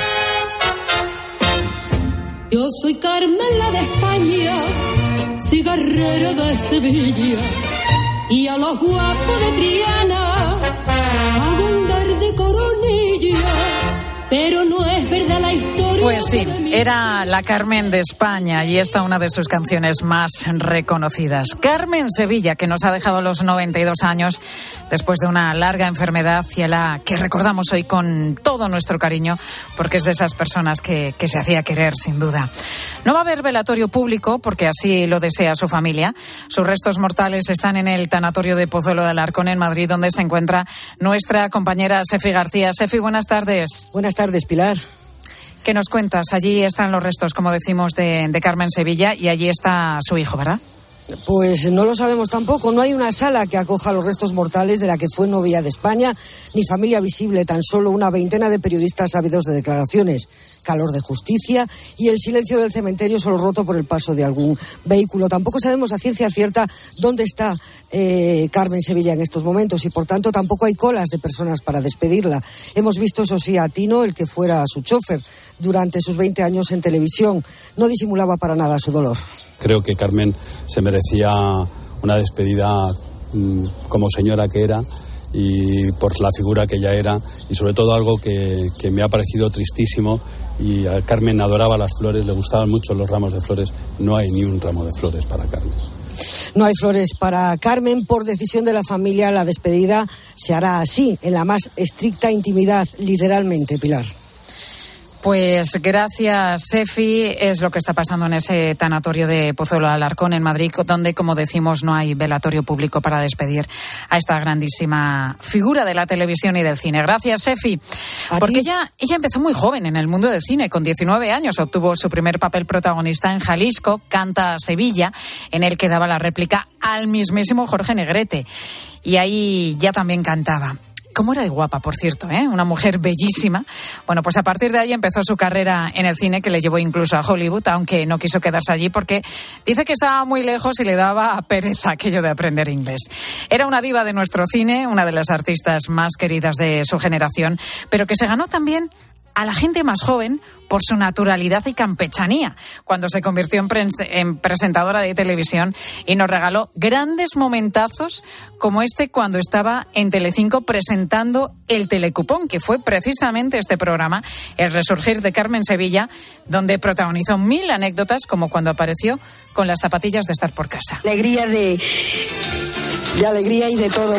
Yo soy Carmen la de España, cigarrera de Sevilla, y a los guapos de Triana hago andar de coronilla, pero no es verdad la historia. Pues sí, era la Carmen de España y esta una de sus canciones más reconocidas. Carmen Sevilla, que nos ha dejado a los noventa y dos años después de una larga enfermedad y a la que recordamos hoy con todo nuestro cariño, porque es de esas personas que, que se hacía querer, sin duda. No va a haber velatorio público, porque así lo desea su familia. Sus restos mortales están en el tanatorio de Pozuelo de Alarcón, en Madrid, donde se encuentra nuestra compañera Sefi García. Sefi, buenas tardes. Buenas tardes, Pilar. ¿Qué nos cuentas? Allí están los restos, como decimos, de, de Carmen Sevilla, y allí está su hijo, ¿verdad? Pues no lo sabemos tampoco. No hay una sala que acoja los restos mortales de la que fue novia de España, ni familia visible, tan solo una veintena de periodistas ávidos de declaraciones. Calor de justicia y el silencio del cementerio solo roto por el paso de algún vehículo. Tampoco sabemos a ciencia cierta dónde está eh, Carmen Sevilla en estos momentos y, por tanto, tampoco hay colas de personas para despedirla. Hemos visto, eso sí, a Tino, el que fuera su chofer durante sus veinte años en televisión. No disimulaba para nada su dolor. Creo que Carmen se merecía una despedida mmm, como señora que era y por la figura que ella era, y sobre todo algo que, que me ha parecido tristísimo. Y a Carmen adoraba las flores, le gustaban mucho los ramos de flores. No hay ni un ramo de flores para Carmen. No hay flores para Carmen. Por decisión de la familia, la despedida se hará así, en la más estricta intimidad, literalmente, Pilar. Pues gracias, Sefi. Es lo que está pasando en ese tanatorio de Pozuelo de Alarcón, en Madrid, donde, como decimos, no hay velatorio público para despedir a esta grandísima figura de la televisión y del cine. Gracias, Sefi. Porque ella, ella empezó muy joven en el mundo del cine. Con diecinueve años obtuvo su primer papel protagonista en Jalisco, Canta Sevilla, en el que daba la réplica al mismísimo Jorge Negrete. Y ahí ya también cantaba. ¿Cómo era de guapa, por cierto, eh? Una mujer bellísima. Bueno, pues a partir de ahí empezó su carrera en el cine, que le llevó incluso a Hollywood, aunque no quiso quedarse allí porque dice que estaba muy lejos y le daba pereza aquello de aprender inglés. Era una diva de nuestro cine, una de las artistas más queridas de su generación, pero que se ganó también a la gente más joven por su naturalidad y campechanía, cuando se convirtió en, pre- en presentadora de televisión y nos regaló grandes momentazos como este cuando estaba en Telecinco presentando el Telecupón, que fue precisamente este programa, el resurgir de Carmen Sevilla, donde protagonizó mil anécdotas, como cuando apareció con las zapatillas de estar por casa. Alegría de... de alegría y de todo.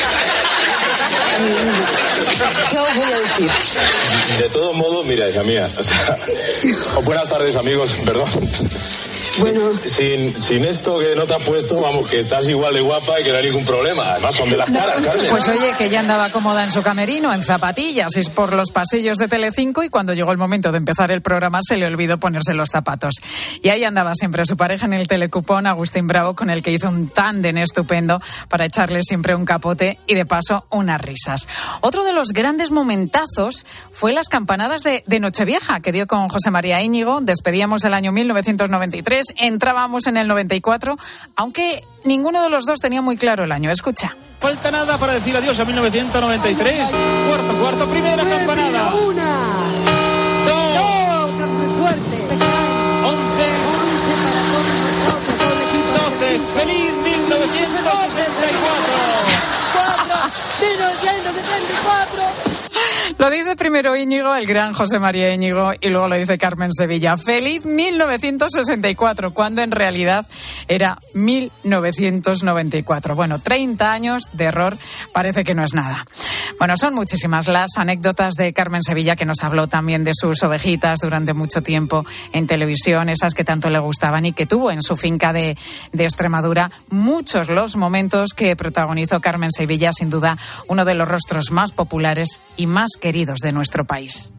¿Qué os voy a decir? De todos modos, mira, hija mía, o sea, o buenas tardes, amigos, perdón. Bueno. Sin, sin esto que no te has puesto, vamos, que estás igual de guapa y que no hay ningún problema. Además son de las caras, Carmen. Pues oye, que ya andaba cómoda en su camerino, en zapatillas, y por los pasillos de Telecinco, y cuando llegó el momento de empezar el programa se le olvidó ponerse los zapatos. Y ahí andaba siempre su pareja en el telecupón, Agustín Bravo, con el que hizo un tándem estupendo para echarle siempre un capote y de paso unas risas. Otro de los grandes momentazos fue las campanadas de, de Nochevieja que dio con José María Íñigo. Despedíamos el año mil novecientos noventa y tres, entrábamos en el noventa y cuatro, aunque ninguno de los dos tenía muy claro el año. Escucha. Falta nada para decir adiós a mil novecientos noventa y tres. Cuarto, cuarto, primera campanada. Una. Dos. ¡Qué suerte! Once. Once para todos nosotros, todo el equipo. Doce. ¡Feliz mil novecientos sesenta y cuatro! Cuatro. mil novecientos setenta y cuatro. Lo dice primero Íñigo, el gran José María Íñigo, y luego lo dice Carmen Sevilla. Feliz mil novecientos sesenta y cuatro, cuando en realidad era mil novecientos noventa y cuatro. Bueno, treinta años de error parece que no es nada. Bueno, son muchísimas las anécdotas de Carmen Sevilla, que nos habló también de sus ovejitas durante mucho tiempo en televisión, esas que tanto le gustaban y que tuvo en su finca de, de Extremadura. Muchos los momentos que protagonizó Carmen Sevilla, sin duda uno de los rostros más populares y más queridos de nuestro país.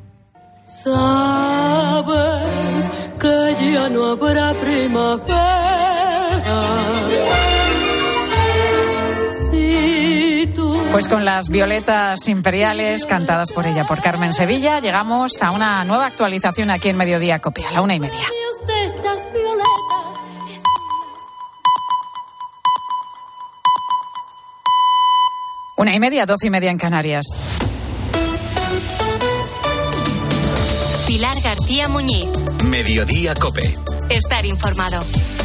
Sabes que ya no habrá primavera. Si tú... Pues con las violetas imperiales cantadas por ella, por Carmen Sevilla, llegamos a una nueva actualización aquí en Mediodía Cope, a la una y media. Una y media, doce y media en Canarias. Pilar García Muñiz. Mediodía Cope. Estar informado.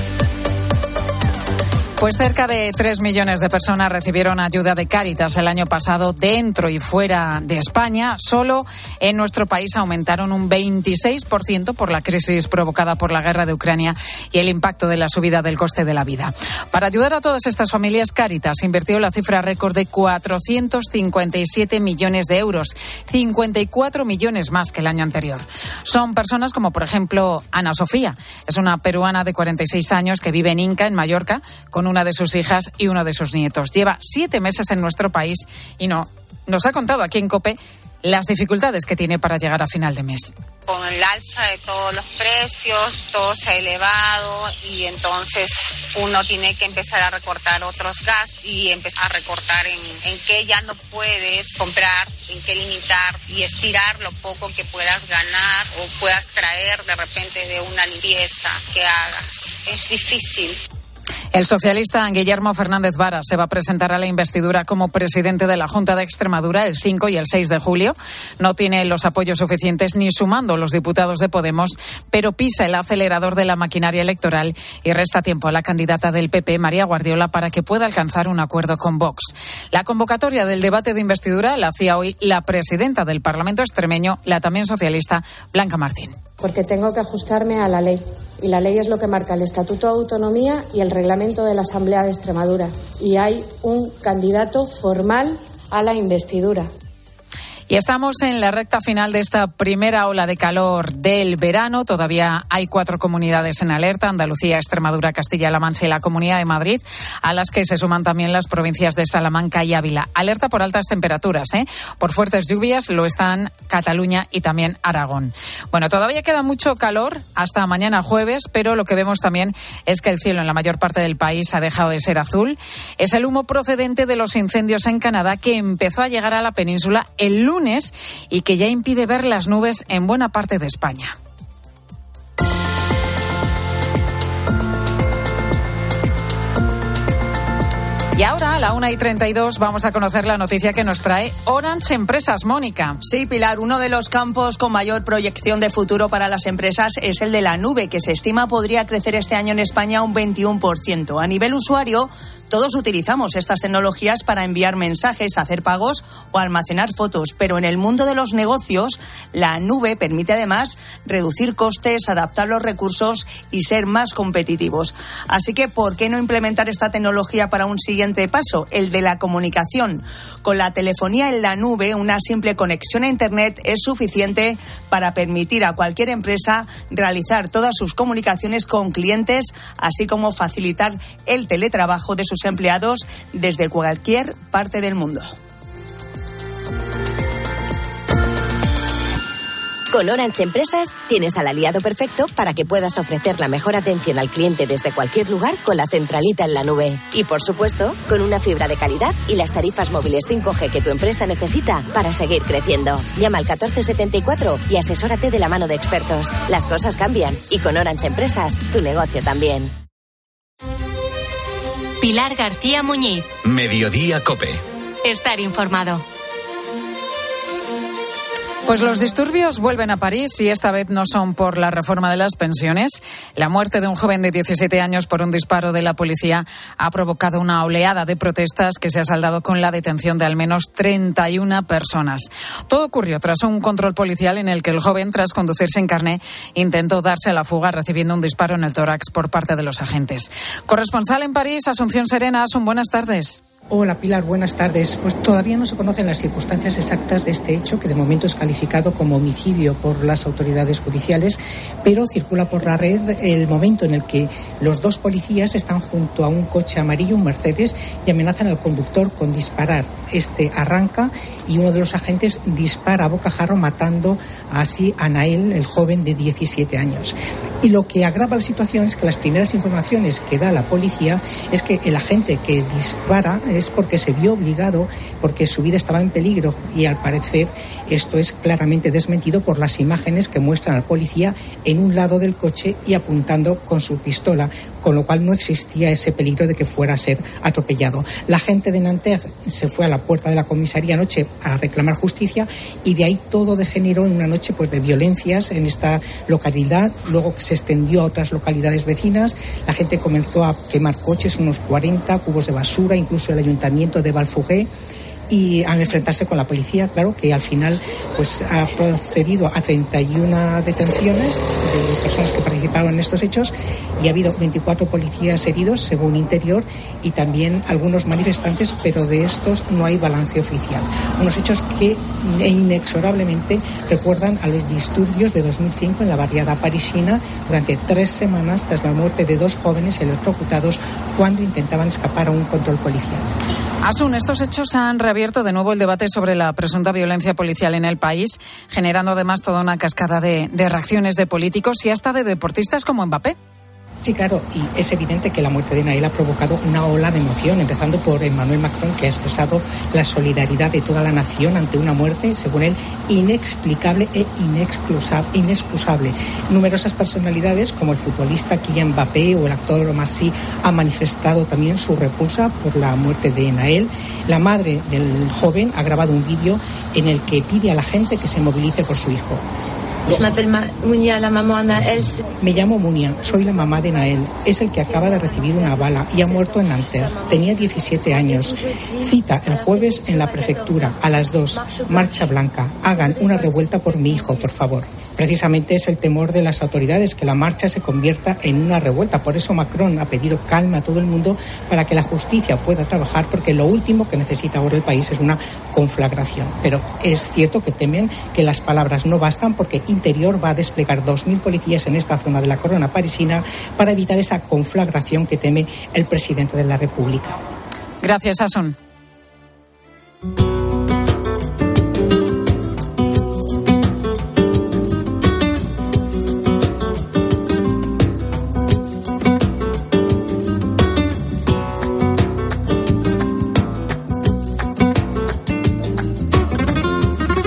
Pues cerca de tres millones de personas recibieron ayuda de Cáritas el año pasado dentro y fuera de España. Solo en nuestro país aumentaron un veintiséis por ciento por la crisis provocada por la guerra de Ucrania y el impacto de la subida del coste de la vida. Para ayudar a todas estas familias, Cáritas invirtió la cifra récord de cuatrocientos cincuenta y siete millones de euros, cincuenta y cuatro millones más que el año anterior. Son personas como, por ejemplo, Ana Sofía. Es una peruana de cuarenta y seis años que vive en Inca, en Mallorca, con una de sus hijas y uno de sus nietos. Lleva siete meses en nuestro país y no nos ha contado aquí en COPE las dificultades que tiene para llegar a final de mes. Con el alza de todos los precios, todo se ha elevado y entonces uno tiene que empezar a recortar otros gastos y empezar a recortar en, en qué ya no puedes comprar, en qué limitar y estirar lo poco que puedas ganar o puedas traer de repente de una limpieza que hagas. Es difícil. El socialista Guillermo Fernández Vara se va a presentar a la investidura como presidente de la Junta de Extremadura el cinco y el seis de julio. No tiene los apoyos suficientes ni sumando los diputados de Podemos, pero pisa el acelerador de la maquinaria electoral y resta tiempo a la candidata del P P, María Guardiola, para que pueda alcanzar un acuerdo con Vox. La convocatoria del debate de investidura la hacía hoy la presidenta del Parlamento extremeño, la también socialista Blanca Martín. Porque tengo que ajustarme a la ley. Y la ley es lo que marca el Estatuto de Autonomía y el reglamento de la Asamblea de Extremadura. Y hay un candidato formal a la investidura. Y estamos en la recta final de esta primera ola de calor del verano. Todavía hay cuatro comunidades en alerta: Andalucía, Extremadura, Castilla-La Mancha y la Comunidad de Madrid, a las que se suman también las provincias de Salamanca y Ávila. Alerta por altas temperaturas, ¿eh? Por fuertes lluvias lo están Cataluña y también Aragón. Bueno, todavía queda mucho calor hasta mañana jueves, pero lo que vemos también es que el cielo en la mayor parte del país ha dejado de ser azul. Es el humo procedente de los incendios en Canadá que empezó a llegar a la península el lunes y que ya impide ver las nubes en buena parte de España. Y ahora, a la una y treinta y dos, vamos a conocer la noticia que nos trae Orange Empresas. Mónica. Sí, Pilar, uno de los campos con mayor proyección de futuro para las empresas es el de la nube, que se estima podría crecer este año en España un veintiuno por ciento. A nivel usuario, todos utilizamos estas tecnologías para enviar mensajes, hacer pagos o almacenar fotos, pero en el mundo de los negocios, la nube permite además reducir costes, adaptar los recursos y ser más competitivos. Así que, ¿por qué no implementar esta tecnología para un siguiente paso, el de la comunicación? Con la telefonía en la nube, una simple conexión a Internet es suficiente para permitir a cualquier empresa realizar todas sus comunicaciones con clientes, así como facilitar el teletrabajo de sus empleados desde cualquier parte del mundo. Con Orange Empresas tienes al aliado perfecto para que puedas ofrecer la mejor atención al cliente desde cualquier lugar con la centralita en la nube. Y por supuesto, con una fibra de calidad y las tarifas móviles cinco G que tu empresa necesita para seguir creciendo. Llama al catorce setenta y cuatro y asesórate de la mano de expertos. Las cosas cambian y con Orange Empresas tu negocio también. Pilar García Muñiz. Mediodía COPE. Estar informado. Pues los disturbios vuelven a París y esta vez no son por la reforma de las pensiones. La muerte de un joven de diecisiete años por un disparo de la policía ha provocado una oleada de protestas que se ha saldado con la detención de al menos treinta y una personas. Todo ocurrió tras un control policial en el que el joven, tras conducir sin carné, intentó darse a la fuga recibiendo un disparo en el tórax por parte de los agentes. Corresponsal en París, Asunción Serena. Asun, buenas tardes. Hola Pilar, buenas tardes. Pues todavía no se conocen las circunstancias exactas de este hecho, que de momento es calificado como homicidio por las autoridades judiciales, pero circula por la red el momento en el que los dos policías están junto a un coche amarillo, un Mercedes, y amenazan al conductor con disparar. Este arranca y uno de los agentes dispara a bocajarro, matando así a Nael, el joven de diecisiete años. Y lo que agrava la situación es que las primeras informaciones que da la policía es que el agente que dispara es porque se vio obligado, porque su vida estaba en peligro, y al parecer esto es claramente desmentido por las imágenes que muestran al policía en un lado del coche y apuntando con su pistola, con lo cual no existía ese peligro de que fuera a ser atropellado. La gente de Nanterre se fue a la puerta de la comisaría anoche a reclamar justicia y de ahí todo degeneró en una noche pues de violencias en esta localidad, luego que se extendió a otras localidades vecinas. La gente comenzó a quemar coches, unos cuarenta cubos de basura, incluso el ayuntamiento de Valfouguet, y a enfrentarse con la policía, claro, que al final pues ha procedido a treinta y una detenciones de personas que participaron en estos hechos, y ha habido veinticuatro policías heridos, según Interior, y también algunos manifestantes, pero de estos no hay balance oficial. Unos hechos que inexorablemente recuerdan a los disturbios de dos mil cinco en la barriada parisina, durante tres semanas tras la muerte de dos jóvenes electrocutados cuando intentaban escapar a un control policial. Asun, estos hechos han reabierto de nuevo el debate sobre la presunta violencia policial en el país, generando además toda una cascada de, de reacciones de políticos y hasta de deportistas como Mbappé. Sí, claro, y es evidente que la muerte de Nael ha provocado una ola de emoción, empezando por Emmanuel Macron, que ha expresado la solidaridad de toda la nación ante una muerte, según él, inexplicable e inexcusable. Numerosas personalidades, como el futbolista Kylian Mbappé o el actor Omar Sy, han manifestado también su repulsa por la muerte de Nael. La madre del joven ha grabado un vídeo en el que pide a la gente que se movilice por su hijo. Me llamo Munia, soy la mamá de Nael. Es el que acaba de recibir una bala y ha muerto en Nanterre. Tenía diecisiete años. Cita el jueves en la prefectura a las dos. Marcha blanca. Hagan una revuelta por mi hijo, por favor. Precisamente es el temor de las autoridades, que la marcha se convierta en una revuelta. Por eso Macron ha pedido calma a todo el mundo para que la justicia pueda trabajar, porque lo último que necesita ahora el país es una conflagración. Pero es cierto que temen que las palabras no bastan, porque Interior va a desplegar dos mil policías en esta zona de la corona parisina para evitar esa conflagración que teme el presidente de la República. Gracias, Asun.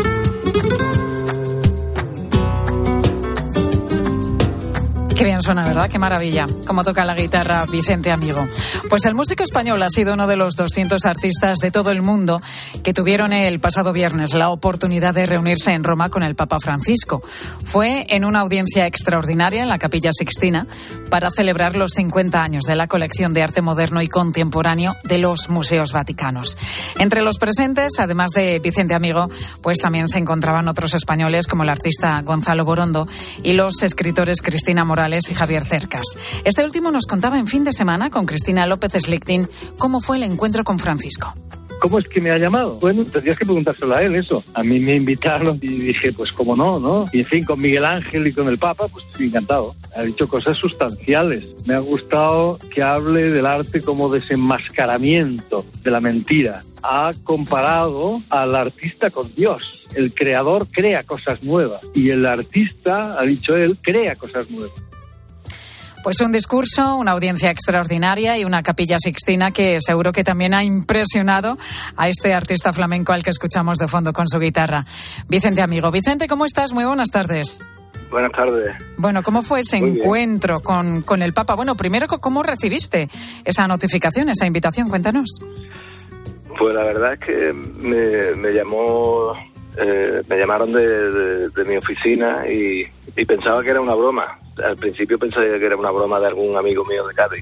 Qué bien suena, ¿verdad? ¿verdad? Qué maravilla, cómo toca la guitarra Vicente Amigo. Pues el músico español ha sido uno de los doscientos artistas de todo el mundo que tuvieron el pasado viernes la oportunidad de reunirse en Roma con el Papa Francisco. Fue en una audiencia extraordinaria en la Capilla Sixtina para celebrar los cincuenta años de la colección de arte moderno y contemporáneo de los museos vaticanos. Entre los presentes, además de Vicente Amigo, pues también se encontraban otros españoles como el artista Gonzalo Borondo y los escritores Cristina Morales y Javier Cercas. Este último nos contaba en fin de semana con Cristina López Slichting cómo fue el encuentro con Francisco. ¿Cómo es que me ha llamado? Bueno, tendrías que preguntárselo a él eso. A mí me invitaron y dije, pues cómo no, ¿no? Y en fin, con Miguel Ángel y con el Papa, pues estoy encantado. Ha dicho cosas sustanciales. Me ha gustado que hable del arte como desenmascaramiento de la mentira. Ha comparado al artista con Dios. El creador crea cosas nuevas y el artista, ha dicho él, crea cosas nuevas. Pues un discurso, una audiencia extraordinaria y una Capilla Sixtina que seguro que también ha impresionado a este artista flamenco al que escuchamos de fondo con su guitarra. Vicente Amigo. Vicente, ¿cómo estás? Muy buenas tardes. Buenas tardes. Bueno, ¿cómo fue ese Muy encuentro con, con el Papa? Bueno, primero, ¿cómo recibiste esa notificación, esa invitación? Cuéntanos. Pues la verdad es que me, me llamó... Eh, me llamaron de, de, de mi oficina y, y pensaba que era una broma. Al principio pensaba que era una broma de algún amigo mío de Cádiz,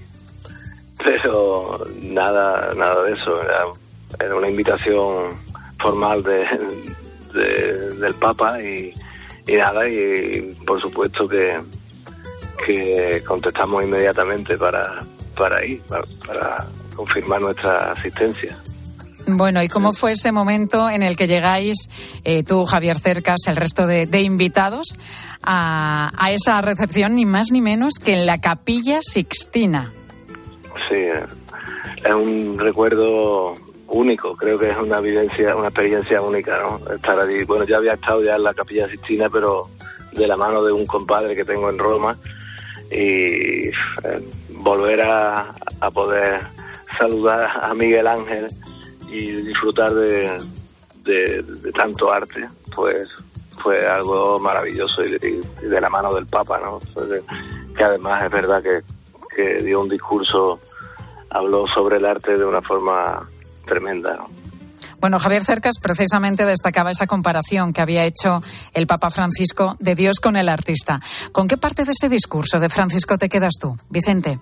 pero nada nada de eso. Era, era una invitación formal de, de del Papa y, y nada, y por supuesto que, que contestamos inmediatamente para, para ir, para, para confirmar nuestra asistencia. Bueno, ¿y cómo fue ese momento en el que llegáis, eh, tú, Javier Cercas, el resto de, de invitados, a, a esa recepción, ni más ni menos que en la Capilla Sixtina? Sí, es un recuerdo único, creo que es una vivencia, una experiencia única, ¿no? Estar allí. Bueno, yo había estado ya en la Capilla Sixtina, pero de la mano de un compadre que tengo en Roma, y eh, volver a, a poder saludar a Miguel Ángel y disfrutar de, de, de tanto arte, pues fue algo maravilloso y de, y de la mano del Papa, ¿no? Pues, que además es verdad que, que dio un discurso, habló sobre el arte de una forma tremenda, ¿no? Bueno, Javier Cercas precisamente destacaba esa comparación que había hecho el Papa Francisco de Dios con el artista. ¿Con qué parte de ese discurso de Francisco te quedas tú, Vicente?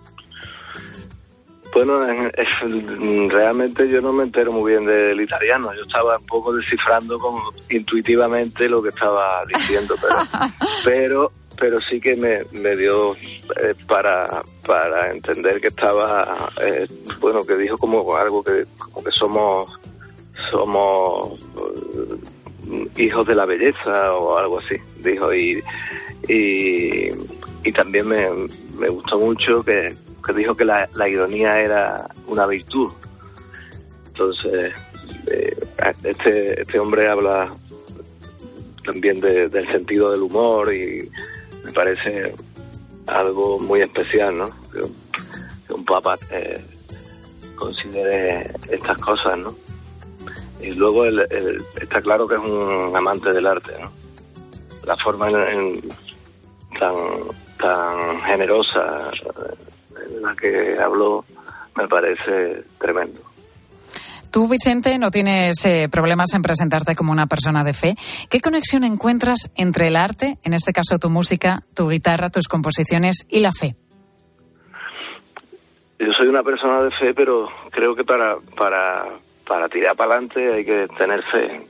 Bueno, es, realmente yo no me entero muy bien del italiano. Yo estaba un poco descifrando como intuitivamente lo que estaba diciendo, pero pero, pero sí que me, me dio eh, para para entender que estaba, eh, bueno, que dijo como algo que como que somos somos uh, hijos de la belleza o algo así, dijo, y y, y también me, me gustó mucho que que dijo que la, la ironía era una virtud. Entonces, eh, este este hombre habla también de, del sentido del humor y me parece algo muy especial, ¿no? Que, que un papa eh, considere estas cosas, ¿no? Y luego él, él, está claro que es un amante del arte, ¿no? La forma en, en, tan tan generosa en la que habló me parece tremendo. Tú, Vicente, no tienes eh, problemas en presentarte como una persona de fe. ¿Qué conexión encuentras entre el arte, en este caso tu música, tu guitarra, tus composiciones y la fe? Yo soy una persona de fe, pero creo que para para para tirar para adelante hay que tener fe.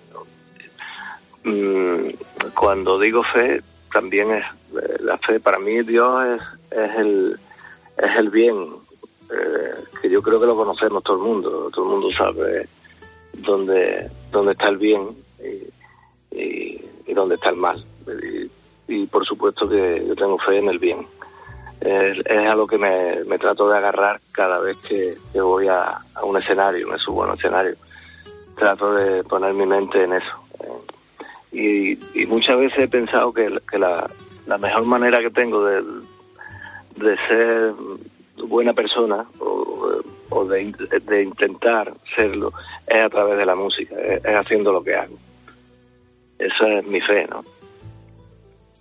Cuando digo fe, también es la fe. Para mí Dios es, es el es el bien, eh, que yo creo que lo conocemos todo el mundo, todo el mundo sabe dónde, dónde está el bien y, y, y dónde está el mal. Y, y por supuesto que yo tengo fe en el bien. Es, es a lo que me, me trato de agarrar cada vez que, que voy a, a un escenario, me subo a un escenario. Trato de poner mi mente en eso. Y, y muchas veces he pensado que, que la, la mejor manera que tengo de de ser buena persona o, o de, de intentar serlo es a través de la música, es, es haciendo lo que hago. Esa es mi fe, ¿no?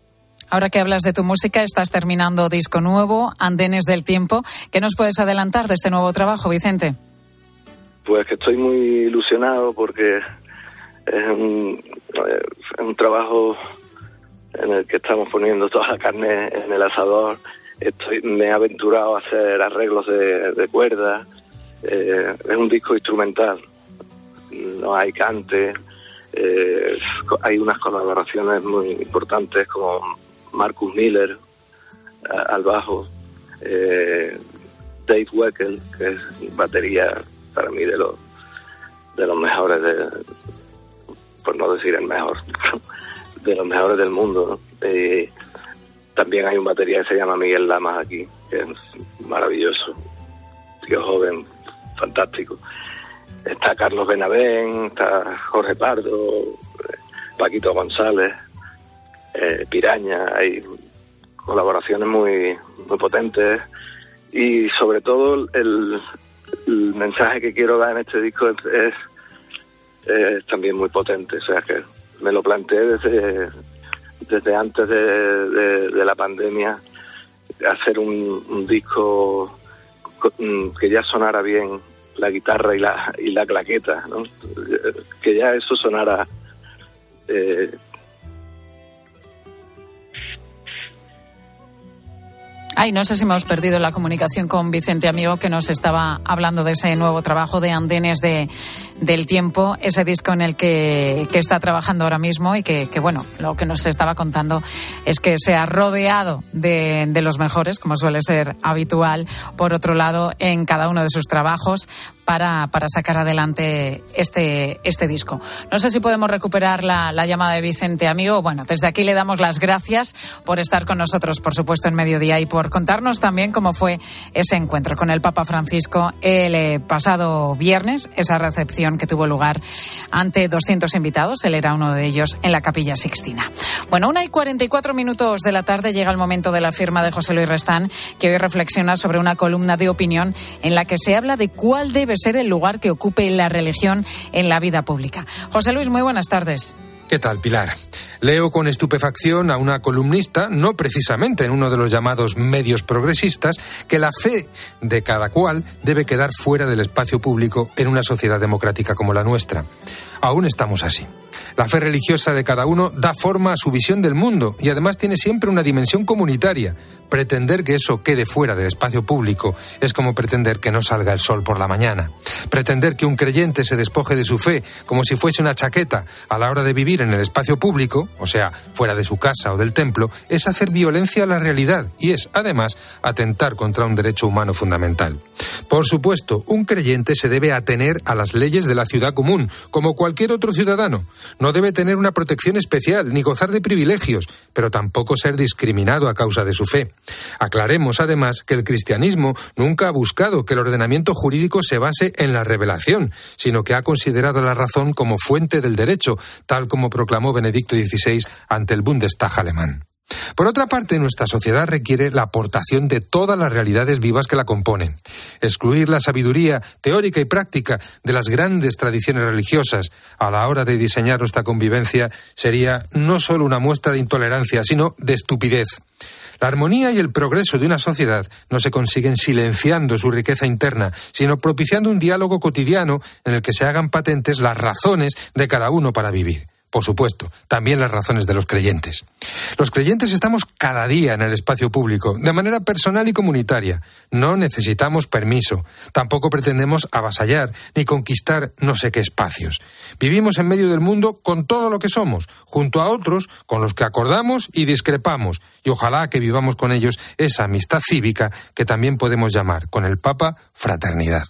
Ahora que hablas de tu música, estás terminando disco nuevo, Andenes del Tiempo. ¿Qué nos puedes adelantar de este nuevo trabajo, Vicente? Pues que estoy muy ilusionado porque es un, es un trabajo en el que estamos poniendo toda la carne en el asador. Estoy, me he aventurado a hacer arreglos de, de cuerdas. Eh, es un disco instrumental, no hay cante. Eh, hay unas colaboraciones muy importantes como Marcus Miller a, al bajo, eh, Dave Weckl, que es batería para mí de los de los mejores, de, por no decir el mejor, de los mejores del mundo, ¿no? Eh, también hay un batería que se llama Miguel Lamas aquí, que es maravilloso, tío joven, fantástico. Está Carlos Benavén, está Jorge Pardo, Paquito González, eh, Piraña. Hay colaboraciones muy muy potentes y sobre todo el, el mensaje que quiero dar en este disco es, es, es también muy potente. O sea que me lo planteé desde desde antes de, de, de la pandemia, hacer un, un disco que ya sonara bien la guitarra y la y la claqueta, ¿no? Que ya eso sonara eh, Ay, no sé si hemos perdido la comunicación con Vicente Amigo, que nos estaba hablando de ese nuevo trabajo de Andenes de, del Tiempo, ese disco en el que, que está trabajando ahora mismo y que, que, bueno, lo que nos estaba contando es que se ha rodeado de, de los mejores, como suele ser habitual, por otro lado, en cada uno de sus trabajos para, para sacar adelante este, este disco. No sé si podemos recuperar la, la llamada de Vicente Amigo. Bueno, desde aquí le damos las gracias por estar con nosotros, por supuesto, en Mediodía y por contarnos también cómo fue ese encuentro con el Papa Francisco el eh, pasado viernes, esa recepción que tuvo lugar ante doscientos invitados. Él era uno de ellos en la Capilla Sixtina. Bueno, una y cuarenta y cuatro minutos de la tarde llega el momento de la firma de José Luis Restán, que hoy reflexiona sobre una columna de opinión en la que se habla de cuál debe ser el lugar que ocupe la religión en la vida pública. José Luis, muy buenas tardes. ¿Qué tal, Pilar? Leo con estupefacción a una columnista, no precisamente en uno de los llamados medios progresistas, que la fe de cada cual debe quedar fuera del espacio público en una sociedad democrática como la nuestra. Aún estamos así. La fe religiosa de cada uno da forma a su visión del mundo y además tiene siempre una dimensión comunitaria. Pretender que eso quede fuera del espacio público es como pretender que no salga el sol por la mañana. Pretender que un creyente se despoje de su fe como si fuese una chaqueta a la hora de vivir en el espacio público, o sea, fuera de su casa o del templo, es hacer violencia a la realidad y es, además, atentar contra un derecho humano fundamental. Por supuesto, un creyente se debe atener a las leyes de la ciudad común, como cualquier otro ciudadano. No debe tener una protección especial ni gozar de privilegios, pero tampoco ser discriminado a causa de su fe. Aclaremos, además, que el cristianismo nunca ha buscado que el ordenamiento jurídico se base en la revelación, sino que ha considerado la razón como fuente del derecho, tal como proclamó Benedicto dieciséis ante el Bundestag alemán. Por otra parte, nuestra sociedad requiere la aportación de todas las realidades vivas que la componen. Excluir la sabiduría teórica y práctica de las grandes tradiciones religiosas a la hora de diseñar nuestra convivencia sería no solo una muestra de intolerancia, sino de estupidez. La armonía y el progreso de una sociedad no se consiguen silenciando su riqueza interna, sino propiciando un diálogo cotidiano en el que se hagan patentes las razones de cada uno para vivir. Por supuesto, también las razones de los creyentes. Los creyentes estamos cada día en el espacio público, de manera personal y comunitaria. No necesitamos permiso, tampoco pretendemos avasallar ni conquistar no sé qué espacios. Vivimos en medio del mundo con todo lo que somos, junto a otros con los que acordamos y discrepamos, y ojalá que vivamos con ellos esa amistad cívica que también podemos llamar, con el Papa, fraternidad.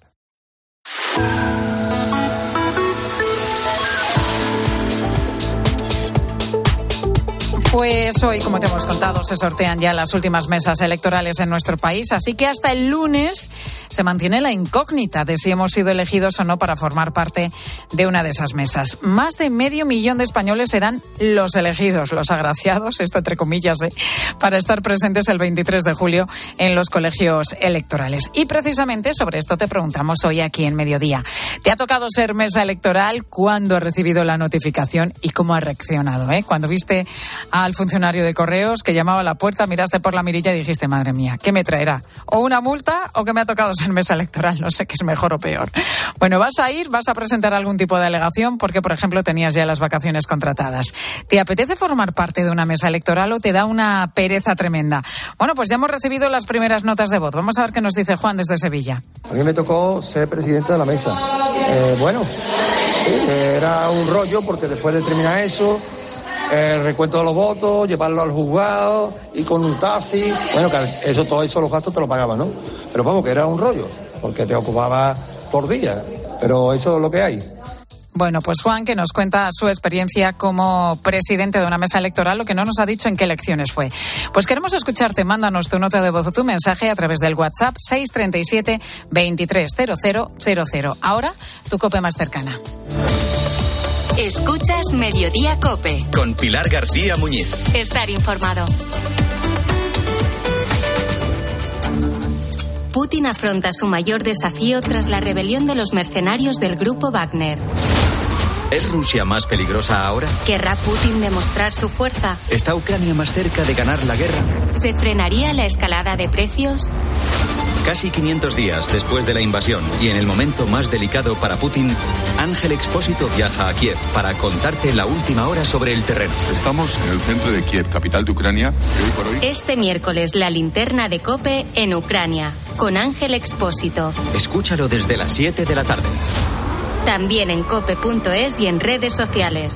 Pues hoy, como te hemos contado, se sortean ya las últimas mesas electorales en nuestro país, así que hasta el lunes se mantiene la incógnita de si hemos sido elegidos o no para formar parte de una de esas mesas. Más de medio millón de españoles serán los elegidos, los agraciados, esto entre comillas, ¿eh? para estar presentes el veintitrés de julio en los colegios electorales. Y precisamente sobre esto te preguntamos hoy aquí en Mediodía. ¿Te ha tocado ser mesa electoral? ¿Cuándo has recibido la notificación y cómo has reaccionado? ¿eh? Cuando viste al funcionario de correos que llamaba a la puerta, miraste por la mirilla y dijiste, madre mía, ¿qué me traerá? ¿O una multa o que me ha tocado ser mesa electoral? No sé qué es mejor o peor. Bueno, ¿vas a ir? ¿Vas a presentar algún tipo de alegación? Porque, por ejemplo, tenías ya las vacaciones contratadas. ¿Te apetece formar parte de una mesa electoral o te da una pereza tremenda? Bueno, pues ya hemos recibido las primeras notas de voz. Vamos a ver qué nos dice Juan desde Sevilla. A mí me tocó ser presidente de la mesa. Eh, bueno, eh, era un rollo porque después de terminar eso, el recuento de los votos, llevarlo al juzgado y con un taxi. Bueno, eso, todo eso los gastos te lo pagaban, ¿no? Pero vamos, que era un rollo porque te ocupaba por día. Pero eso es lo que hay. Bueno, pues Juan, que nos cuenta su experiencia como presidente de una mesa electoral, lo que no nos ha dicho en qué elecciones fue. Pues queremos escucharte, mándanos tu nota de voz o tu mensaje a través del WhatsApp seis treinta y siete, veintitrés, cero cero cero cero. Ahora, tu COPE más cercana. Escuchas Mediodía COPE. Con Pilar García Muñiz. Estar informado. Putin afronta su mayor desafío tras la rebelión de los mercenarios del grupo Wagner. ¿Es Rusia más peligrosa ahora? ¿Querrá Putin demostrar su fuerza? ¿Está Ucrania más cerca de ganar la guerra? ¿Se frenaría la escalada de precios? Casi quinientos días después de la invasión y en el momento más delicado para Putin, Ángel Expósito viaja a Kiev para contarte la última hora sobre el terreno. Estamos en el centro de Kiev, capital de Ucrania. Y hoy por hoy... Este miércoles la linterna de COPE en Ucrania, con Ángel Expósito. Escúchalo desde las siete de la tarde. También en cope punto es y en redes sociales.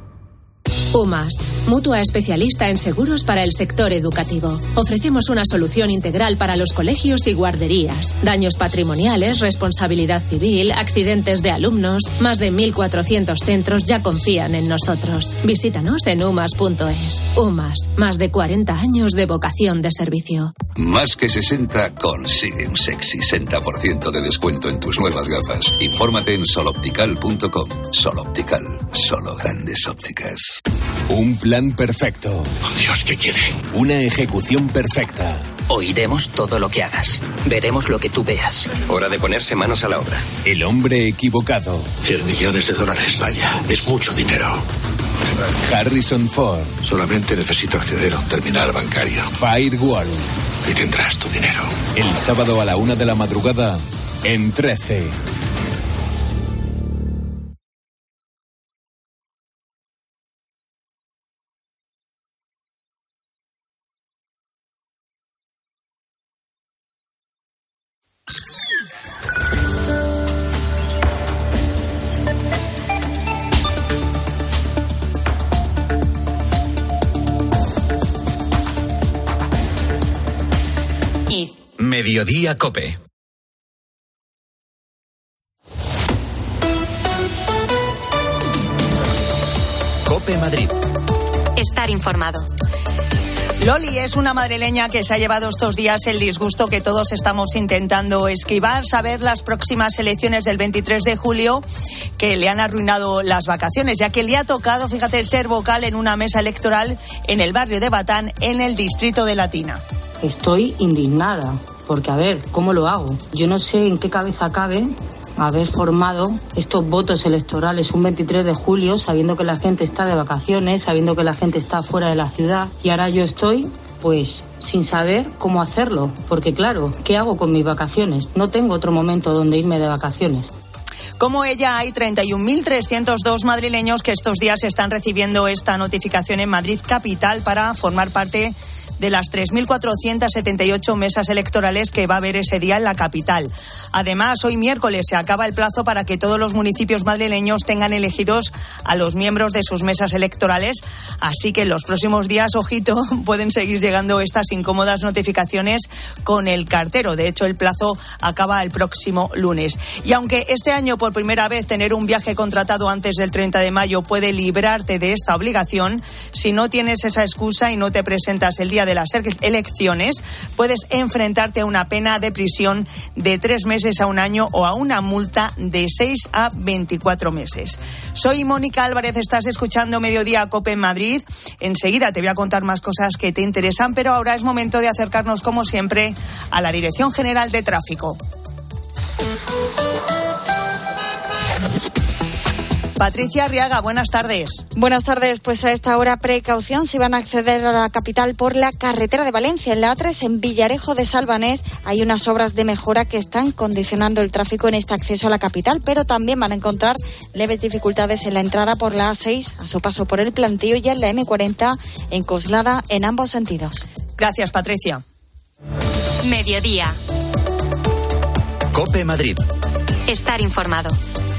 UMAS, mutua especialista en seguros para el sector educativo. Ofrecemos una solución integral para los colegios y guarderías. Daños patrimoniales, responsabilidad civil, accidentes de alumnos. Más de mil cuatrocientos centros ya confían en nosotros. Visítanos en umas punto es. UMAS, más de cuarenta años de vocación de servicio. Más que sesenta consigue un sexy sesenta por ciento de descuento en tus nuevas gafas. Infórmate en soloptical punto com. Soloptical, solo grandes ópticas. Un plan perfecto. Oh, Dios, ¿qué quiere? Una ejecución perfecta. Oiremos todo lo que hagas. Veremos lo que tú veas. Hora de ponerse manos a la obra. El hombre equivocado. cien millones de dólares, vaya. Es mucho dinero. Harrison Ford. Solamente necesito acceder a un terminal bancario. Firewall. Y tendrás tu dinero. El sábado a la una de la madrugada en trece. Mediodía COPE. COPE Madrid. Estar informado. Loli es una madrileña que se ha llevado estos días el disgusto que todos estamos intentando esquivar, saber las próximas elecciones del veintitrés de julio que le han arruinado las vacaciones, ya que le ha tocado, fíjate, ser vocal en una mesa electoral en el barrio de Batán, en el distrito de Latina. Estoy indignada, porque a ver, ¿cómo lo hago? Yo no sé en qué cabeza cabe haber formado estos votos electorales un veintitrés de julio, sabiendo que la gente está de vacaciones, sabiendo que la gente está fuera de la ciudad, y ahora yo estoy, pues, sin saber cómo hacerlo, porque claro, ¿qué hago con mis vacaciones? No tengo otro momento donde irme de vacaciones. Como ella, hay treinta y un mil trescientos dos madrileños que estos días están recibiendo esta notificación en Madrid capital para formar parte de las tres mil cuatrocientas setenta y ocho mesas electorales que va a haber ese día en la capital. Además, hoy miércoles se acaba el plazo para que todos los municipios madrileños tengan elegidos a los miembros de sus mesas electorales, así que en los próximos días, ojito, pueden seguir llegando estas incómodas notificaciones con el cartero. De hecho, el plazo acaba el próximo lunes. Y aunque este año por primera vez tener un viaje contratado antes del treinta de mayo puede librarte de esta obligación, si no tienes esa excusa y no te presentas el día de de las elecciones, puedes enfrentarte a una pena de prisión de tres meses a un año o a una multa de seis a veinticuatro meses. Soy Mónica Álvarez, estás escuchando Mediodía COPE en Madrid. Enseguida te voy a contar más cosas que te interesan, pero ahora es momento de acercarnos, como siempre, a la Dirección General de Tráfico. Patricia Arriaga, buenas tardes. Buenas tardes. Pues a esta hora, precaución si van a acceder a la capital por la carretera de Valencia. En la A tres, en Villarejo de Salvanés, hay unas obras de mejora que están condicionando el tráfico en este acceso a la capital, pero también van a encontrar leves dificultades en la entrada por la A seis, a su paso por el Plantío, y en la eme cuarenta, en Coslada, en ambos sentidos. Gracias, Patricia. Mediodía. COPE Madrid. Estar informado.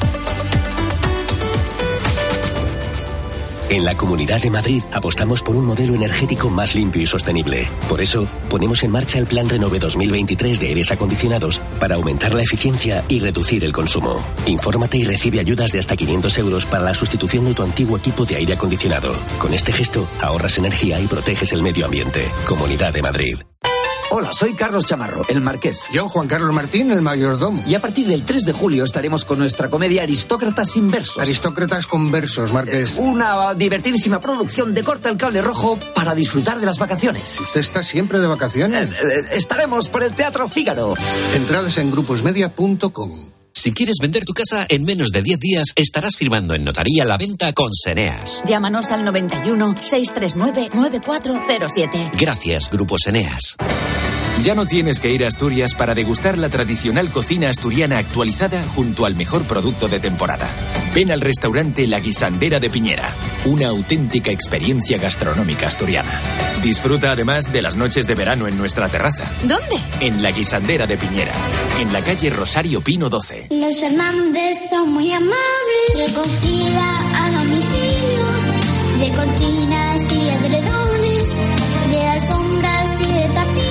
En la Comunidad de Madrid apostamos por un modelo energético más limpio y sostenible. Por eso, ponemos en marcha el Plan Renove dos mil veintitrés de aires acondicionados para aumentar la eficiencia y reducir el consumo. Infórmate y recibe ayudas de hasta quinientos euros para la sustitución de tu antiguo equipo de aire acondicionado. Con este gesto, ahorras energía y proteges el medio ambiente. Comunidad de Madrid. Hola, soy Carlos Chamarro, el Marqués. Yo, Juan Carlos Martín, el mayordomo. Y a partir del tres de julio estaremos con nuestra comedia Aristócratas sin versos. Aristócratas con versos, Marqués. Una divertidísima producción de Corta el Cable Rojo para disfrutar de las vacaciones. ¿Usted está siempre de vacaciones? Eh, eh, estaremos por el Teatro Fígaro. Entradas en gruposmedia punto com. Si quieres vender tu casa en menos de diez días, estarás firmando en notaría la venta con Seneas. Llámanos al noventa y uno, seiscientos treinta y nueve, noventa y cuatro cero siete. Gracias, Grupo Seneas. Ya no tienes que ir a Asturias para degustar la tradicional cocina asturiana actualizada junto al mejor producto de temporada. Ven al restaurante La Guisandera de Piñera, una auténtica experiencia gastronómica asturiana. Disfruta además de las noches de verano en nuestra terraza. ¿Dónde? En La Guisandera de Piñera, en la calle Rosario Pino doce. Los Fernández son muy amables, recogida a domicilio, de cortinas y edredones, de alfombras y de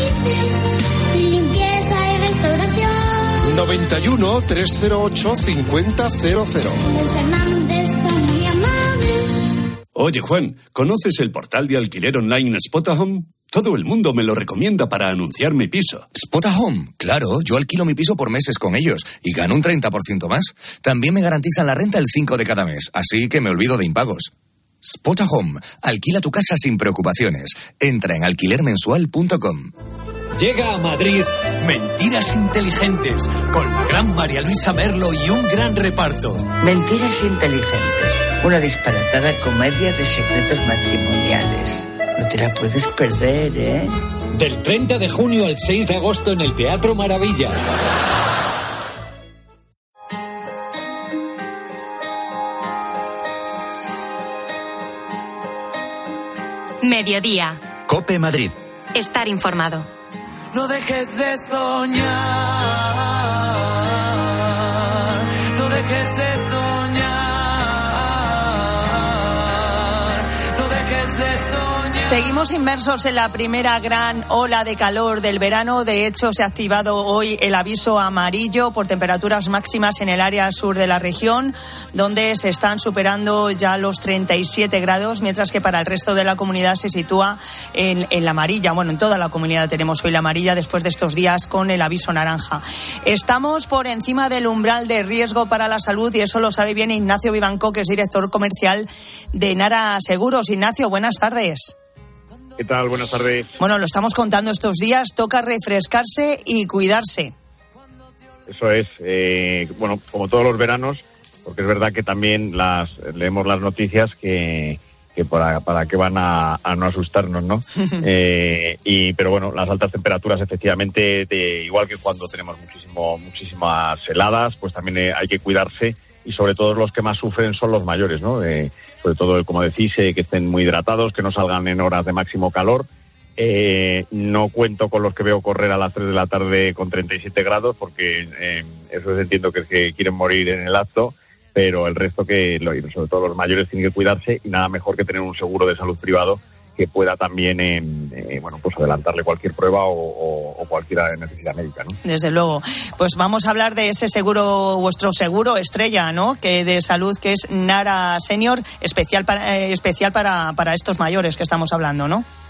tapices, limpieza y restauración. noventa y uno, trescientos ocho, cincuenta cero cero. Los Fernández son muy amables. Oye, Juan, ¿conoces el portal de alquiler online Spotahome? Todo el mundo me lo recomienda para anunciar mi piso. Spotahome, claro, yo alquilo mi piso por meses con ellos y gano un treinta por ciento más. También me garantizan la renta el cinco de cada mes, así que me olvido de impagos. Spotahome, alquila tu casa sin preocupaciones. Entra en alquiler mensual punto com. Llega a Madrid Mentiras Inteligentes, con la gran María Luisa Merlo y un gran reparto. Mentiras Inteligentes, una disparatada comedia de secretos matrimoniales. No te la puedes perder, ¿eh? Del treinta de junio al seis de agosto en el Teatro Maravillas. Mediodía. COPE Madrid. Estar informado. No dejes de soñar, no dejes de soñar, no dejes de soñar. Seguimos inmersos en la primera gran ola de calor del verano. De hecho, se ha activado hoy el aviso amarillo por temperaturas máximas en el área sur de la región, donde se están superando ya los treinta y siete grados, mientras que para el resto de la comunidad se sitúa en, en la amarilla. Bueno, en toda la comunidad tenemos hoy la amarilla después de estos días con el aviso naranja. Estamos por encima del umbral de riesgo para la salud y eso lo sabe bien Ignacio Vivanco, que es director comercial de Nara Seguros. Ignacio, buenas tardes. ¿Qué tal? Buenas tardes. Bueno, lo estamos contando estos días, toca refrescarse y cuidarse. Eso es, eh, bueno, como todos los veranos, porque es verdad que también las leemos las noticias que, que para, para qué van a, a no asustarnos, ¿no? eh, y pero bueno, las altas temperaturas efectivamente, de, igual que cuando tenemos muchísimo muchísimas heladas, pues también eh, hay que cuidarse y sobre todo los que más sufren son los mayores, ¿no? Eh, sobre todo, como decís, eh, que estén muy hidratados, que no salgan en horas de máximo calor. Eh, no cuento con los que veo correr a las tres de la tarde con treinta y siete grados, porque eh, eso entiendo que es que quieren morir en el acto, pero el resto, que sobre todo los mayores, tienen que cuidarse y nada mejor que tener un seguro de salud privado que pueda también eh, eh, bueno, pues adelantarle cualquier prueba o, o, o cualquier necesidad médica, ¿no? Desde luego. Pues vamos a hablar de ese seguro, vuestro seguro estrella, ¿no? Que de salud, que es Nara Senior, especial para, eh, especial para, para estos mayores que estamos hablando, ¿no?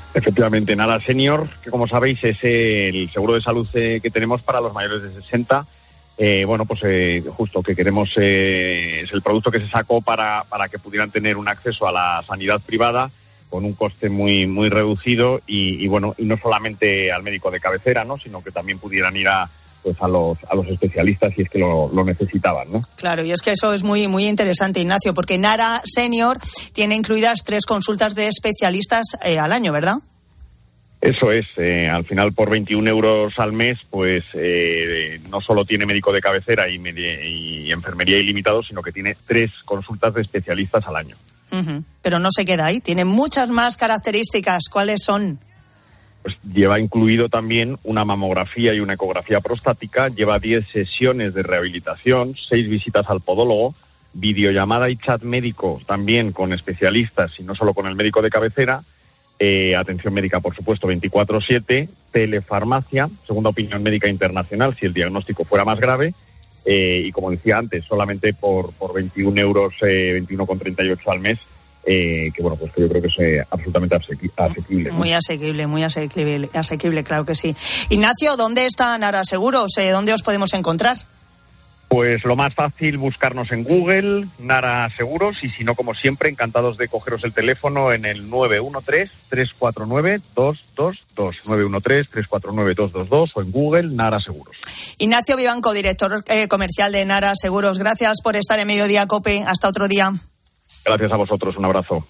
Efectivamente, Nara Senior, que como sabéis es el seguro de salud eh, que tenemos para los mayores de sesenta. Eh, bueno, pues eh, justo que queremos, eh, es el producto que se sacó para, para que pudieran tener un acceso a la sanidad privada con un coste muy muy reducido y, y bueno, y no solamente al médico de cabecera, ¿no? Sino que también pudieran ir a pues a los a los especialistas si es que lo, lo necesitaban, ¿no? Claro, y es que eso es muy muy interesante, Ignacio, porque Nara Senior tiene incluidas tres consultas de especialistas eh, al año, ¿verdad? Eso es, eh, al final por veintiún euros al mes, pues eh, no solo tiene médico de cabecera y, media, y enfermería ilimitado, sino que tiene tres consultas de especialistas al año. Uh-huh. Pero no se queda ahí, tiene muchas más características. ¿Cuáles son? Pues lleva incluido también una mamografía y una ecografía prostática, lleva diez sesiones de rehabilitación, seis visitas al podólogo, videollamada y chat médico también con especialistas y no solo con el médico de cabecera, eh, atención médica por supuesto veinticuatro siete, telefarmacia, segunda opinión médica internacional si el diagnóstico fuera más grave, eh, y como decía antes, solamente por, por veintiún euros, eh, veintiuno con treinta y ocho al mes. Eh, que bueno, pues que yo creo que es eh, absolutamente asequible, ¿no? Muy asequible, muy asequible, asequible, claro que sí. Ignacio, ¿dónde está Nara Seguros? Eh, ¿Dónde os podemos encontrar? Pues lo más fácil, buscarnos en Google, Nara Seguros, y si no, como siempre, encantados de cogeros el teléfono en el nueve uno tres, tres cuatro nueve, dos dos dos, nueve uno tres, tres cuatro nueve, dos dos dos o en Google, Nara Seguros. Ignacio Vivanco, director eh, comercial de Nara Seguros, gracias por estar en Mediodía COPE. Hasta otro día. Gracias a vosotros, un abrazo.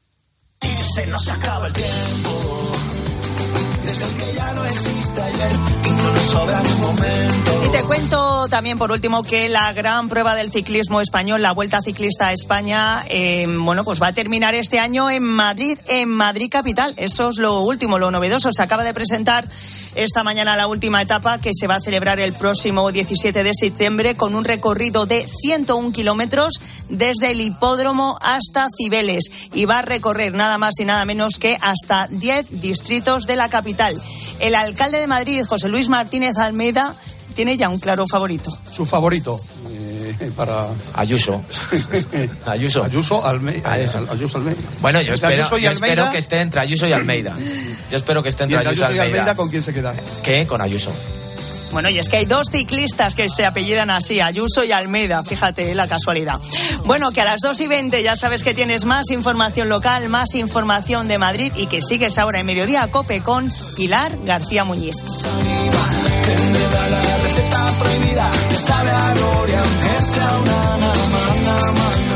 Se nos acaba el tiempo, desde el que ya no existe ayer, y no nos sobra ni un momento. Y te cuento también, por último, que la gran prueba del ciclismo español, la Vuelta Ciclista a España, eh, bueno, pues va a terminar este año en Madrid, en Madrid capital. Eso es lo último, lo novedoso. Se acaba de presentar esta mañana la última etapa, que se va a celebrar el próximo diecisiete de septiembre, con un recorrido de ciento un kilómetros desde el hipódromo hasta Cibeles, y va a recorrer nada más y nada menos que hasta diez distritos de la capital. El alcalde de Madrid, José Luis Martínez Almeida, tiene ya un claro favorito. Su favorito eh, para Ayuso. Ayuso. Ayuso, Alme... Ayuso Almeida. Bueno, yo, espero, yo espero que esté entre Ayuso y Almeida. Yo espero que esté entre, entre Ayuso y Almeida. Almeida. ¿Con quién se queda? ¿Qué? Con Ayuso. Bueno, y es que hay dos ciclistas que se apellidan así, Ayuso y Almeida, fíjate la casualidad. Bueno, que a las dos y veinte ya sabes que tienes más información local, más información de Madrid, y que sigues ahora en Mediodía COPE con Pilar García Muñiz. La receta prohibida, sabe a gloria, aunque sea una nada más, nada más.